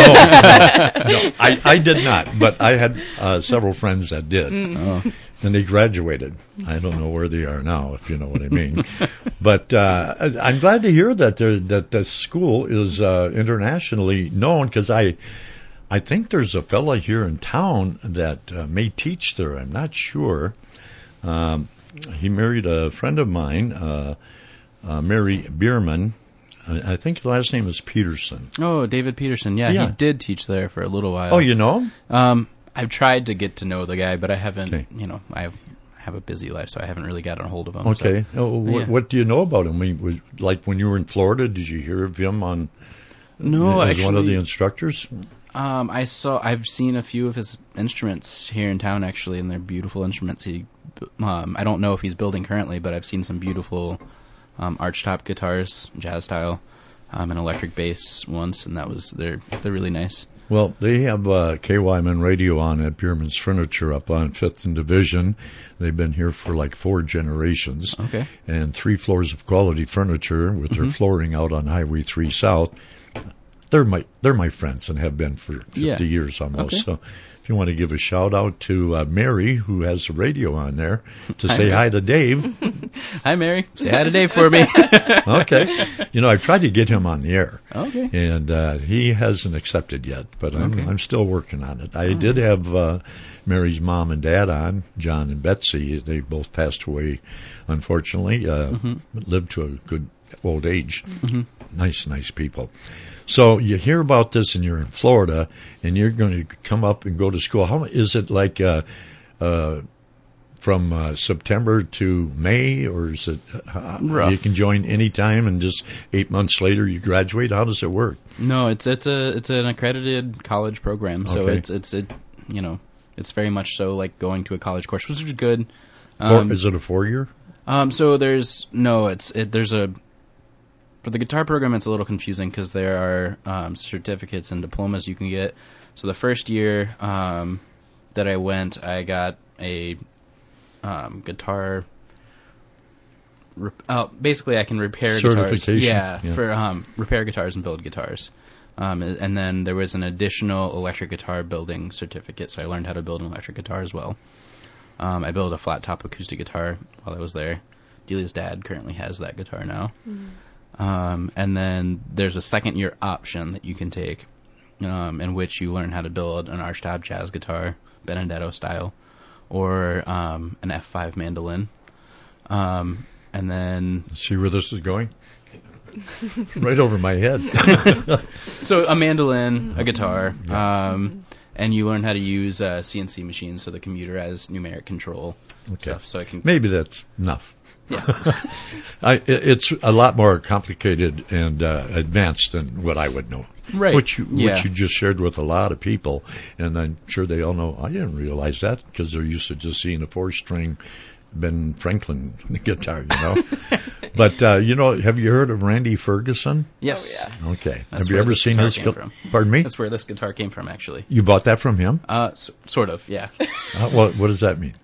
I did not. But I had several friends that did. And they graduated. I don't know where they are now, if you know what I mean. But I'm glad to hear that the school is internationally known, because I think there's a fella here in town that may teach there. I'm not sure. He married a friend of mine, Mary Bierman. I think his last name is Peterson. Oh, David Peterson. Yeah, he did teach there for a little while. Oh, you know him? I've tried to get to know the guy, but I haven't, I have a busy life, so I haven't really gotten a hold of him. Okay. So, what do you know about him? Like when you were in Florida, did you hear of him as one of the instructors? I've seen a few of his instruments here in town, actually, and they're beautiful instruments. I don't know if he's building currently, but I've seen some beautiful archtop guitars, jazz style, and electric bass ones, and they're really nice. Well, they have KYMN radio on at Bierman's Furniture up on 5th and Division. They've been here for like 4 generations. Okay. And 3 floors of quality furniture with their flooring out on Highway 3 South. They're my friends and have been for 50 years almost. Okay. So if you want to give a shout out to Mary, who has the radio on there, to say hi to Dave. Hi, Mary. Say hi to Dave for me. Okay. I've tried to get him on the air. Okay. And he hasn't accepted yet, but I'm still working on it. I did have Mary's mom and dad on, John and Betsy. They both passed away, unfortunately. Lived to a good old age. Nice people. So you hear about this, and you're in Florida, and you're going to come up and go to school. How is it like from September to May, or is it you can join any time and just 8 months later you graduate? How does it work? No, it's an accredited college program, so it's very much so like going to a college course, which is good. Is it a 4-year? So for the guitar program, it's a little confusing because there are certificates and diplomas you can get. So the first year that I went, I got a guitar. Basically, I can repair certification. Guitars. For repair guitars and build guitars. And then there was an additional electric guitar building certificate, so I learned how to build an electric guitar as well. I built a flat top acoustic guitar while I was there. Delia's dad currently has that guitar now. And then there's a second year option that you can take, in which you learn how to build an archtop jazz guitar, Benedetto style, or an F5 mandolin. And then... See where this is going? Right over my head. So a mandolin, a guitar, and you learn how to use CNC machines, so the computerized numeric control stuff. So I can... Maybe that's enough. Yeah. It's a lot more complicated and advanced than what I would know. Right. Which you just shared with a lot of people, and I'm sure they all know. I didn't realize that because they're used to just seeing a 4-string Ben Franklin guitar, But, have you heard of Randy Ferguson? Yes. Oh, yeah. Okay. That's have you ever seen his... Pardon me? That's where this guitar came from, actually. You bought that from him? Sort of, yeah. What does that mean?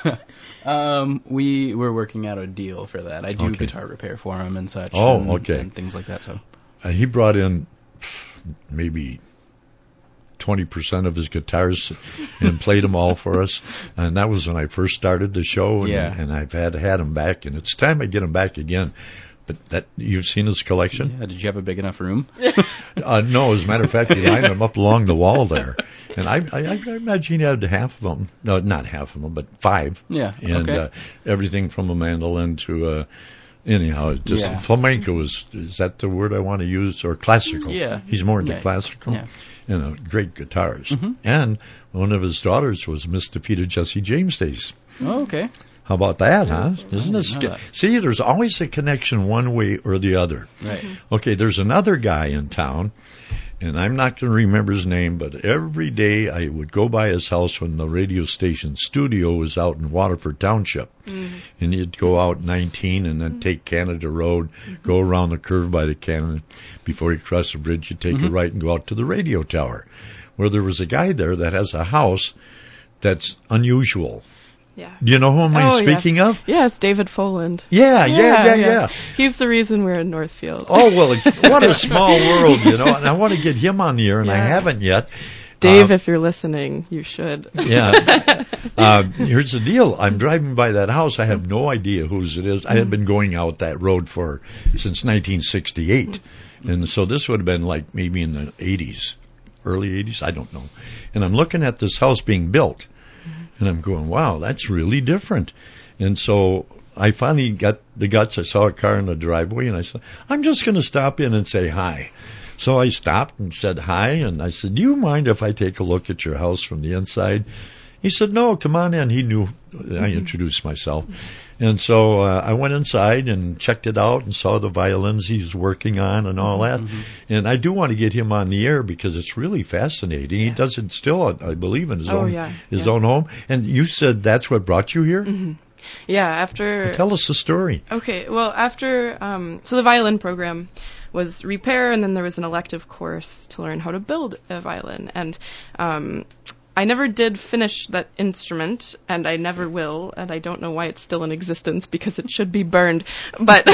We were working out a deal for that. I do guitar repair for him and such. Oh, and things like that. So he brought in maybe 20% of his guitars and played them all for us. And that was when I first started the show. And I've had him back, and it's time I get him back again. But that, you've seen his collection? Yeah, did you have a big enough room? No, as a matter of fact, he lined them up along the wall there. And I imagine he had half of them. No, not half of them, but 5. Yeah, and, okay. Everything from a mandolin to, anyhow, just flamenco is that the word I want to use? Or classical? Yeah. He's more into classical. Yeah. Great guitars. And one of his daughters was Miss Defeated Jesse James Days. Oh, okay. How about that, huh? Isn't it? See, there's always a connection one way or the other. Right. Okay, there's another guy in town, and I'm not going to remember his name, but every day I would go by his house when the radio station studio was out in Waterford Township. And you'd go out 19 and then take Canada Road, go around the curve by the Canada. Before you cross the bridge, you take a right and go out to the radio tower, where there was a guy there that has a house that's unusual. Yeah. Do you know who I'm speaking of? Yeah, it's David Foland. Yeah. He's the reason we're in Northfield. Oh, well, what a small world, and I want to get him on the air, and I haven't yet. Dave, if you're listening, you should. Yeah. Here's the deal. I'm driving by that house. I have no idea whose it is. I had been going out that road since 1968. And so this would have been like maybe in the 80s, early 80s, I don't know. And I'm looking at this house being built. And I'm going, wow, that's really different. And so I finally got the guts. I saw a car in the driveway, and I said, I'm just going to stop in and say hi. So I stopped and said hi, and I said, do you mind if I take a look at your house from the inside? He said, no, come on in. He knew I introduced myself. And so I went inside and checked it out and saw the violins he's working on and all that. And I do want to get him on the air because it's really fascinating. He does it still, I believe, in his own home. And you said that's what brought you here? Yeah, after... Well, tell us the story. Okay, well, after... so the violin program was repair, and then there was an elective course to learn how to build a violin. And I never did finish that instrument, and I never will, and I don't know why it's still in existence because it should be burned. But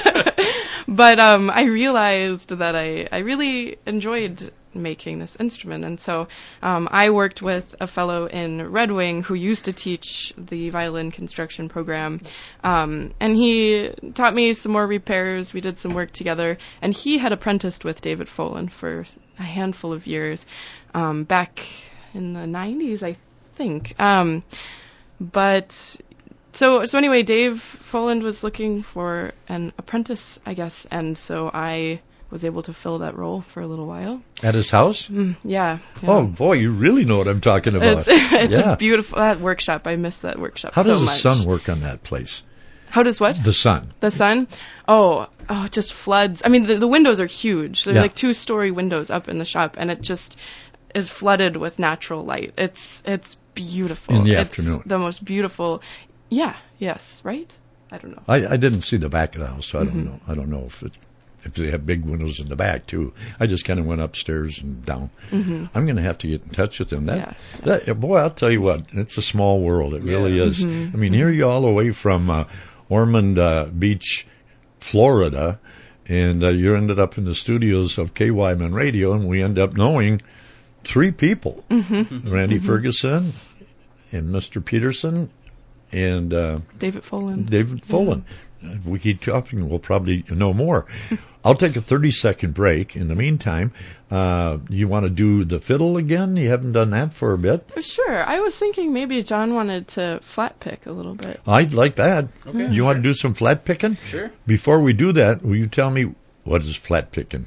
I realized that I really enjoyed making this instrument, and so I worked with a fellow in Red Wing who used to teach the violin construction program, and he taught me some more repairs. We did some work together, and he had apprenticed with David Foland for a handful of years back in the 90s, I think. But so anyway, Dave Foland was looking for an apprentice, I guess, and so I was able to fill that role for a little while. At his house? Yeah. Oh, boy, you really know what I'm talking about. It's a beautiful, that workshop. I miss that workshop so much. How does the sun work on that place? How does what? The sun. The sun? Oh, it just floods. I mean, the windows are huge. They're like 2-story windows up in the shop, and it just is flooded with natural light. It's beautiful. In the afternoon. The most beautiful. Yeah. Yes. Right? I don't know. I didn't see the back of the house, so I don't know. I don't know if they have big windows in the back too. I just kind of went upstairs and down. I'm going to have to get in touch with them. Boy, I'll tell you what, it's a small world. It really is. I mean, here you all the way from Ormond Beach, Florida, and you ended up in the studios of KYMN Radio, and we end up knowing 3 people: Randy Ferguson and Mr. Peterson and David Foland. If we keep talking, we'll probably know more. I'll take a 30-second break. In the meantime, you want to do the fiddle again? You haven't done that for a bit? Sure. I was thinking maybe John wanted to flat pick a little bit. I'd like that. Okay. Do you want to do some flat picking? Sure. Before we do that, will you tell me what is flat picking?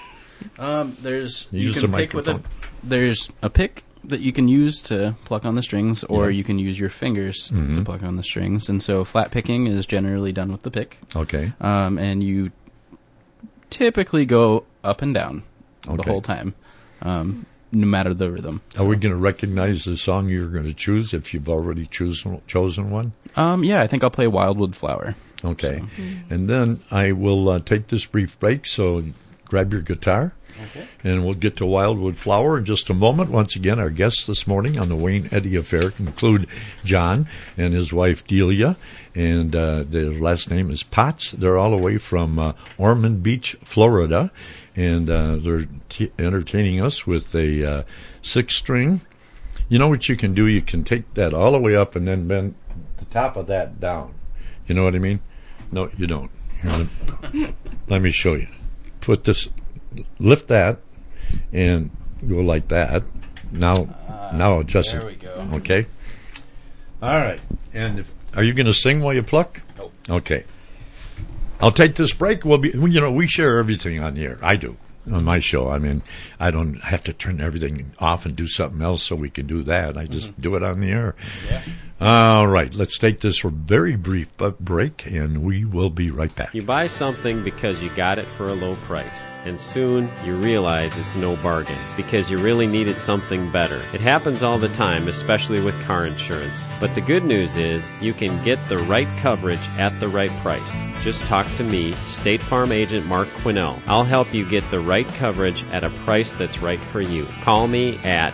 There's a pick that you can use to pluck on the strings, or you can use your fingers to pluck on the strings. And so flat picking is generally done with the pick. Okay. And you typically go up and down the whole time, no matter the rhythm. Are we going to recognize the song you're going to choose if you've already chosen one? Yeah, I think I'll play Wildwood Flower. Okay. And then I will take this brief break, so grab your guitar, and we'll get to Wildwood Flower in just a moment. Once again, our guests this morning on the Wayne Eddy Affair include John and his wife Delia, and their last name is Potts. They're all the way from Ormond Beach, Florida, and they're entertaining us with a 6-string. You know what you can do? You can take that all the way up and then bend the top of that down. You know what I mean? No, you don't. Here, let me show you. Lift that and go like that. Now adjust it. There we go. Okay. All right. And are you going to sing while you pluck? Nope. Okay. I'll take this break. We share everything on the air. I do. On my show. I mean, I don't have to turn everything off and do something else so we can do that. I just do it on the air. Yeah. All right, let's take this very brief break, and we will be right back. You buy something because you got it for a low price, and soon you realize it's no bargain because you really needed something better. It happens all the time, especially with car insurance. But the good news is you can get the right coverage at the right price. Just talk to me, State Farm Agent Mark Quinnell. I'll help you get the right coverage at a price that's right for you. Call me at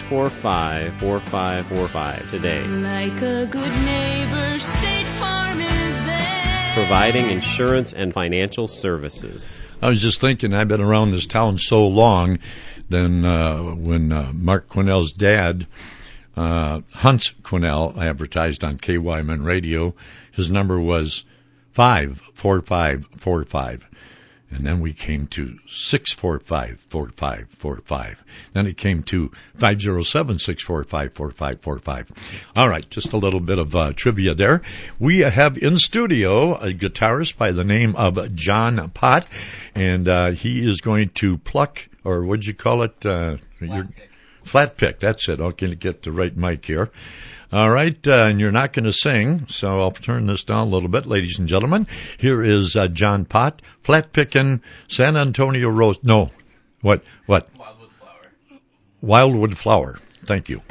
645-4545 today. Like a good neighbor, State Farm is there. Providing insurance and financial services. I was just thinking, I've been around this town so long, then when Mark Quinnell's dad, Hunt Quinnell, advertised on KYMN Radio, his number was 54545. And then we came to 645-4545. Then it came to 507-645-4545. All right, just a little bit of trivia there. We have in studio a guitarist by the name of John Pott, and he is going to pluck, or what'd you call it? Flat pick. That's it. Okay, get the right mic here. All right, and you're not going to sing, so I'll turn this down a little bit, ladies and gentlemen. Here is John Pott, flat picking San Antonio Rose. No, what? Wildwood Flower. Wildwood Flower. Thank you.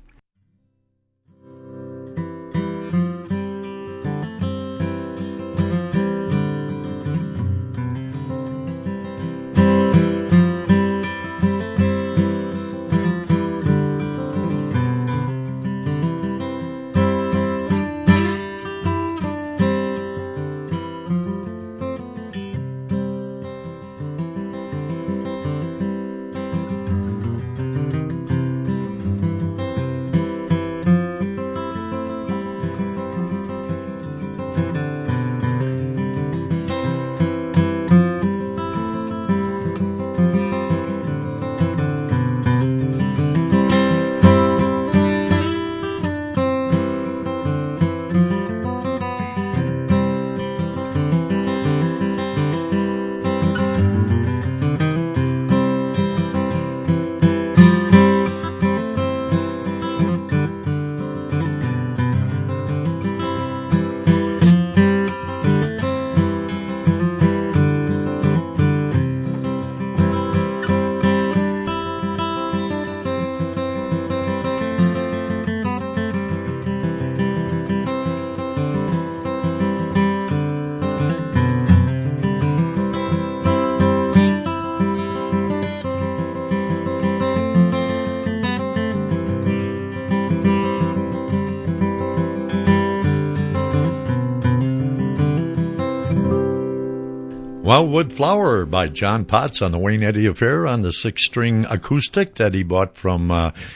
Wildwood Flower by John Potts on the Wayne Eddy Affair on the 6-string acoustic that he bought from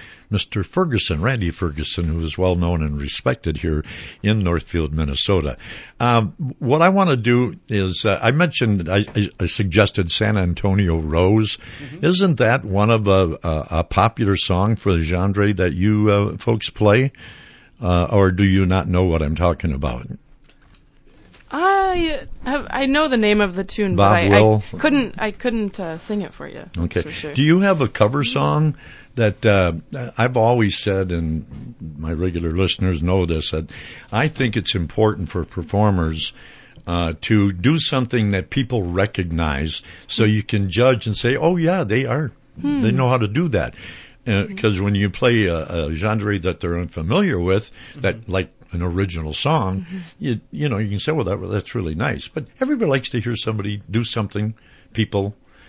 Mr. Ferguson, Randy Ferguson, who is well known and respected here in Northfield, Minnesota. What I want to do is, I mentioned, I suggested San Antonio Rose. Mm-hmm. Isn't that one of a popular song for the genre that you folks play? Or do you not know what I'm talking about? I know the name of the tune, Bob but Will. I couldn't sing it for you. Okay. For sure. Do you have a cover song that I've always said, and my regular listeners know this, that I think it's important for performers to do something that people recognize, so you can judge and say, "Oh yeah, they are. They know how to do that." Because when you play a genre that they're unfamiliar with, that like an original song, you know, you can say, well, that's really nice. But everybody likes to hear somebody do something people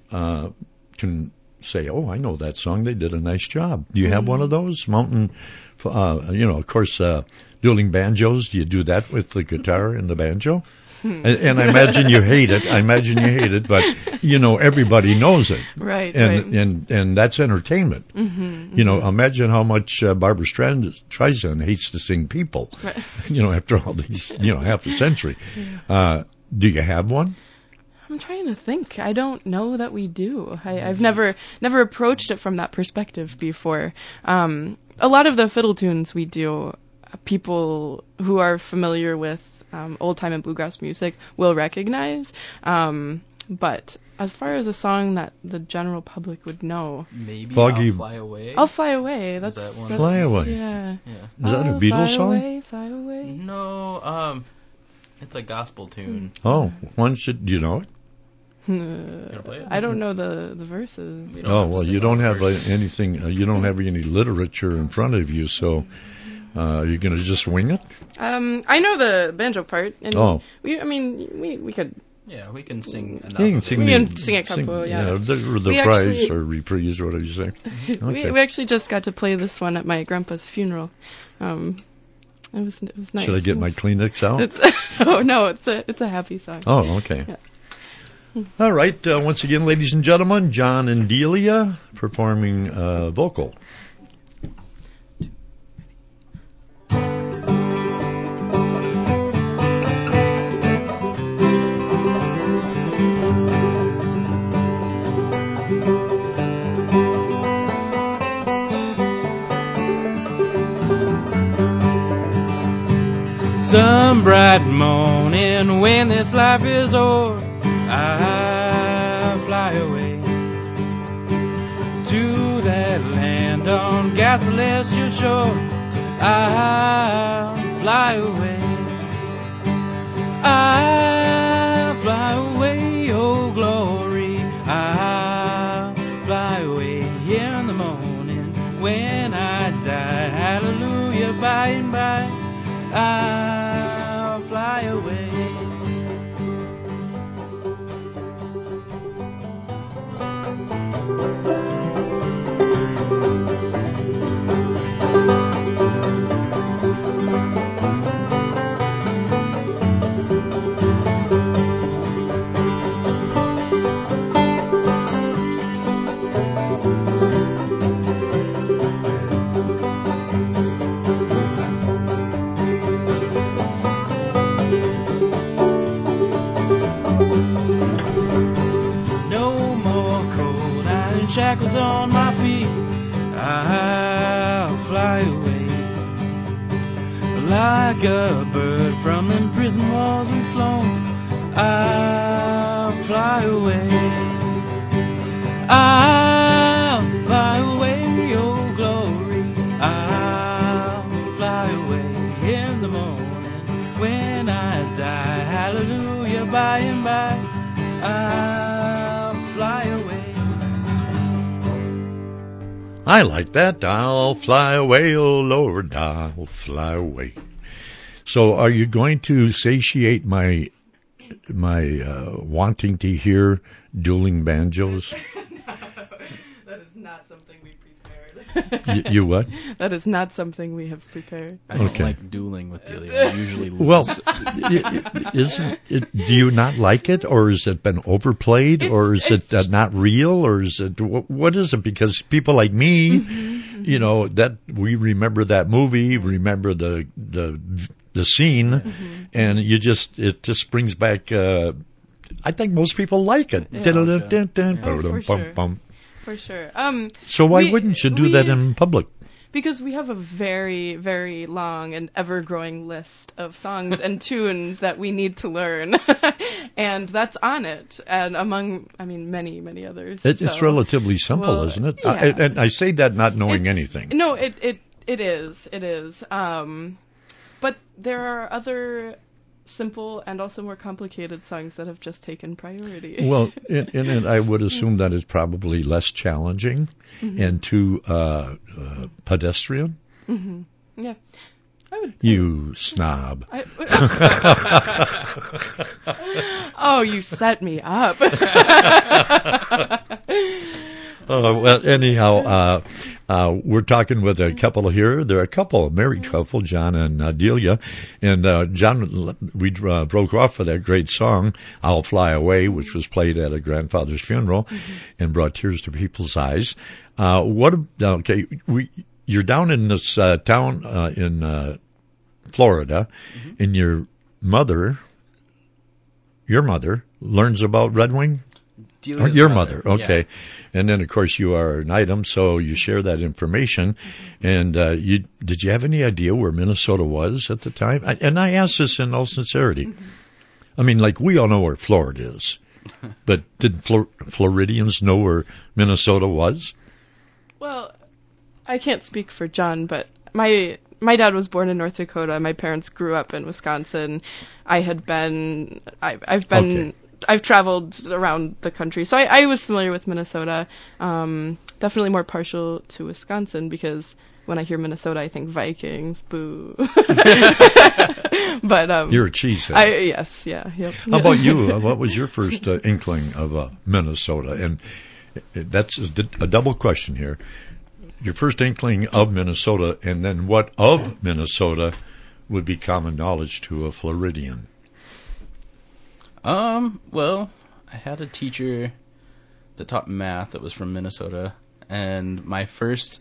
can say, "Oh, I know that song. They did a nice job." Do you have one of those? Mountain, of course, dueling banjos. Do you do that with the guitar and the banjo? And I imagine you hate it. But everybody knows it, right? And that's entertainment. Imagine how much Barbra Streisand hates to sing "People." Right. After all these, half a century. Do you have one? I'm trying to think. I don't know that we do. I've never approached it from that perspective before. A lot of the fiddle tunes we do, people who are familiar with old time and bluegrass music will recognize. But as far as a song that the general public would know, maybe Foggy. I'll Fly Away. I'll Fly Away. That's that one? Fly Away. Yeah. Is that a Beatles song? Fly away. No, it's a gospel tune. Oh, do you know it? I don't know the verses. You don't have anything. You don't have any literature in front of you, so you're going to just wing it. I know the banjo part. And we could. Yeah, we can sing enough. We can sing a couple. The prize or reprise, whatever you say. Okay. We actually just got to play this one at my grandpa's funeral. It was nice. Should I get my Kleenex out? It's a happy song. Oh, okay. Yeah. All right. Once again, ladies and gentlemen, John and Delia performing vocal. Some bright morning when this life is o'er, I'll fly away to that land on God's celestial shore. I'll fly away. I'll fly away, oh glory. I'll fly away in the morning when I die. Hallelujah, by and by. I'll fly away. Shackles on my feet, I'll fly away. Like a bird from them prison walls we've flown, I'll fly away. I'll fly away, oh glory. I'll fly away in the morning when I die. Hallelujah, by and by, I'll fly away. I like that. I'll fly away, oh Lord, I'll fly away. So are you going to satiate my wanting to hear dueling banjos? That is not something we prepared. You what? That is not something we have prepared. I don't like dueling with Delia. I usually lose. Well, isn't it? Do you not like it, or has it been overplayed, or is it not real, or is it what is it? Because people like me, that we remember that movie, remember the scene, and it just brings back. I think most people like it. For sure. So why wouldn't you do that in public? Because we have a very, very long and ever-growing list of songs and tunes that we need to learn. And that's on it. And among, many, many others. It's relatively simple, isn't it? Yeah. And I say that not knowing anything. No, it is. It is. But there are other simple and also more complicated songs that have just taken priority. Well, and I would assume that is probably less challenging and too pedestrian. Mm-hmm. Yeah, You snob. Oh, you set me up. Well, anyhow, we're talking with a couple here. They're a couple, a married couple, John and Delia. And John, we broke off with that great song, I'll Fly Away, which was played at a grandfather's funeral and brought tears to people's eyes. You're down in this town in Florida, and your mother learns about Red Wing? Delia's Your mother, okay. Yeah. And then, of course, you are an item, so you share that information. And did you have any idea where Minnesota was at the time? And I ask this in all sincerity. I mean, like, we all know where Florida is. But did Floridians know where Minnesota was? Well, I can't speak for John, but my dad was born in North Dakota. My parents grew up in Wisconsin. I've traveled around the country, so I was familiar with Minnesota. Definitely more partial to Wisconsin because when I hear Minnesota, I think Vikings. Boo! But you're a cheesehead. Yes, yeah, yep. How about you? What was your first inkling of Minnesota? And that's a double question here. Your first inkling of Minnesota, and then what of Minnesota would be common knowledge to a Floridian? Well, I had a teacher that taught math that was from Minnesota, and my first,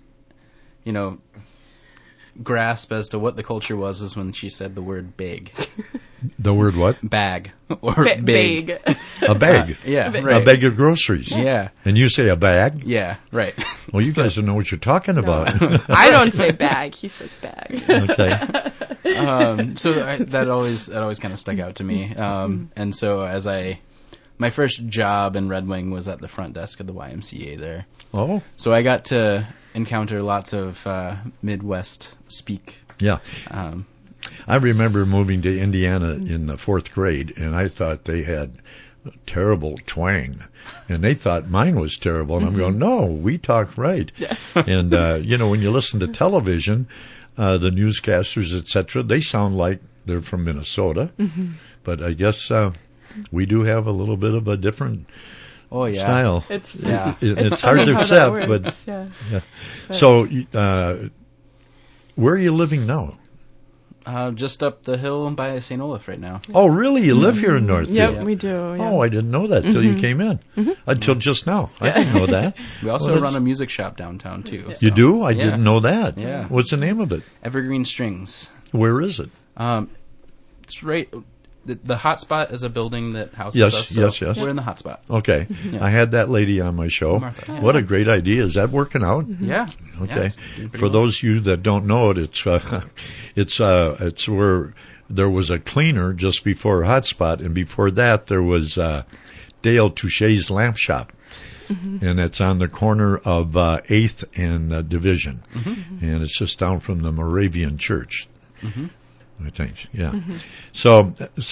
grasp as to what the culture was is when she said the word big. The word what? Bag. Or big. A bag? Yeah, right. right. A bag of groceries? Yeah. And you say a bag? Yeah, right. Well, you guys don't know what you're talking about. I don't say bag. He says bag. Okay. So that always kind of stuck out to me. And so my first job in Red Wing was at the front desk of the YMCA there. Oh. So I got to encounter lots of Midwest speak. Yeah. I remember moving to Indiana in the 4th grade, and I thought they had terrible twang, and they thought mine was terrible, and I'm going, no, we talk right. Yeah. And, when you listen to television, the newscasters, etc., they sound like they're from Minnesota, but I guess we do have a little bit of a different style. It's hard to accept, but yeah. So, where are you living now? Just up the hill by St. Olaf right now. Oh, really? You live here in Northfield? Yep, we do. Yeah. Oh, I didn't know that till you came in. Until just now. I didn't know that. We also run a music shop downtown, too. You do? I didn't know that. Yeah. What's the name of it? Evergreen Strings. Where is it? It's right... The Hot Spot is a building that houses us. Yes. We're in the Hot Spot. Okay. Yeah. I had that lady on my show. Martha. Yeah. What a great idea. Is that working out? Yeah. Okay. For those of you that don't know it, it's where there was a cleaner just before Hot Spot, and before that there was Dale Touche's Lamp Shop. And it's on the corner of 8th and Division. And it's just down from the Moravian Church. I think, yeah. So,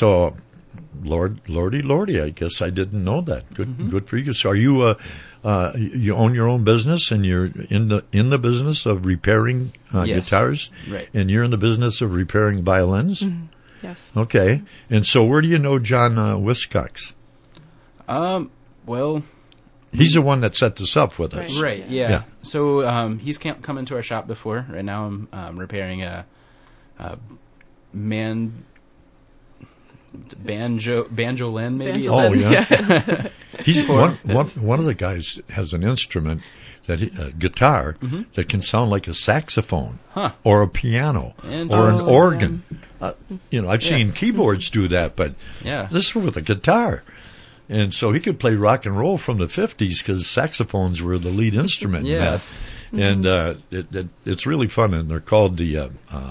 Lordy, I guess I didn't know that. Good for you. So, are you you own your own business, and you're in the business of repairing guitars, right? And you're in the business of repairing violins. Yes. Okay. And so, where do you know John Wiscox? Well, he's the one that set this up with us, right? Yeah. So, he's come into our shop before. Right now, I'm repairing a banjoline, maybe. Oh, yeah. He's one of the guys has an instrument guitar that can sound like a saxophone or a piano or an organ. I've seen keyboards do that, but this is with a guitar. And so he could play rock and roll from the 50s because saxophones were the lead instrument in that. And it's really fun, and they're called the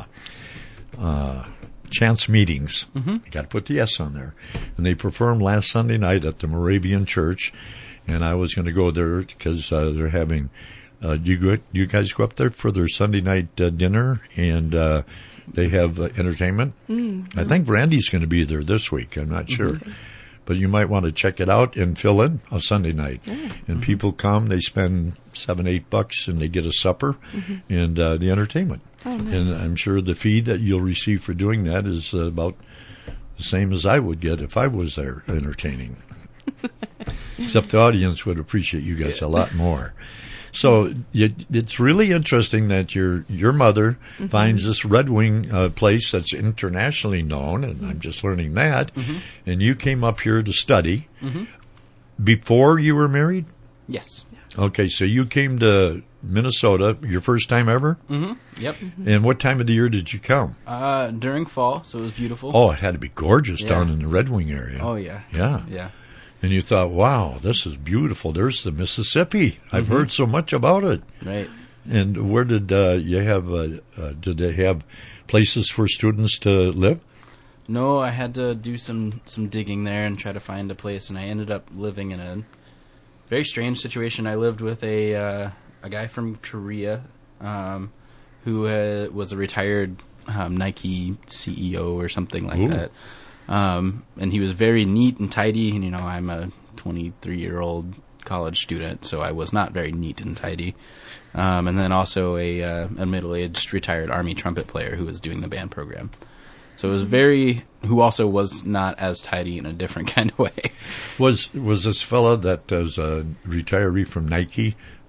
Chance Meetings. You got to put the S on there. And they performed last Sunday night at the Moravian Church, and I was going to go there because they're having. You guys go up there for their Sunday night dinner, and they have entertainment. I think Randy's going to be there this week. I'm not sure. But you might want to check it out and fill in a Sunday night. And people come, they spend $7-8, and they get a supper and the entertainment. Oh, nice. And I'm sure the fee that you'll receive for doing that is about the same as I would get if I was there entertaining. Except the audience would appreciate you guys a lot more. So it's really interesting that your mother finds this Red Wing place that's internationally known, and I'm just learning that, and you came up here to study. Before you were married? Yes. Okay, so you came to Minnesota, your first time ever? Yep. And what time of the year did you come? During fall, so it was beautiful. Oh, it had to be gorgeous Yeah. down in the Red Wing area. Oh, yeah. Yeah. Yeah. And you thought, wow, this is beautiful. There's the Mississippi. I've heard so much about it. Right. And where did you have, did they have places for students to live? No, I had to do some digging there and try to find a place, and I ended up living in a very strange situation. I lived with a guy from Korea who was a retired Nike CEO or something like that. And he was very neat and tidy, and, you know, I'm a 23-year-old college student, so I was not very neat and tidy. And then also a middle-aged retired Army trumpet player who was doing the band program. So it was who also was not as tidy in a different kind of way. Was this fella that was a retiree from Nike,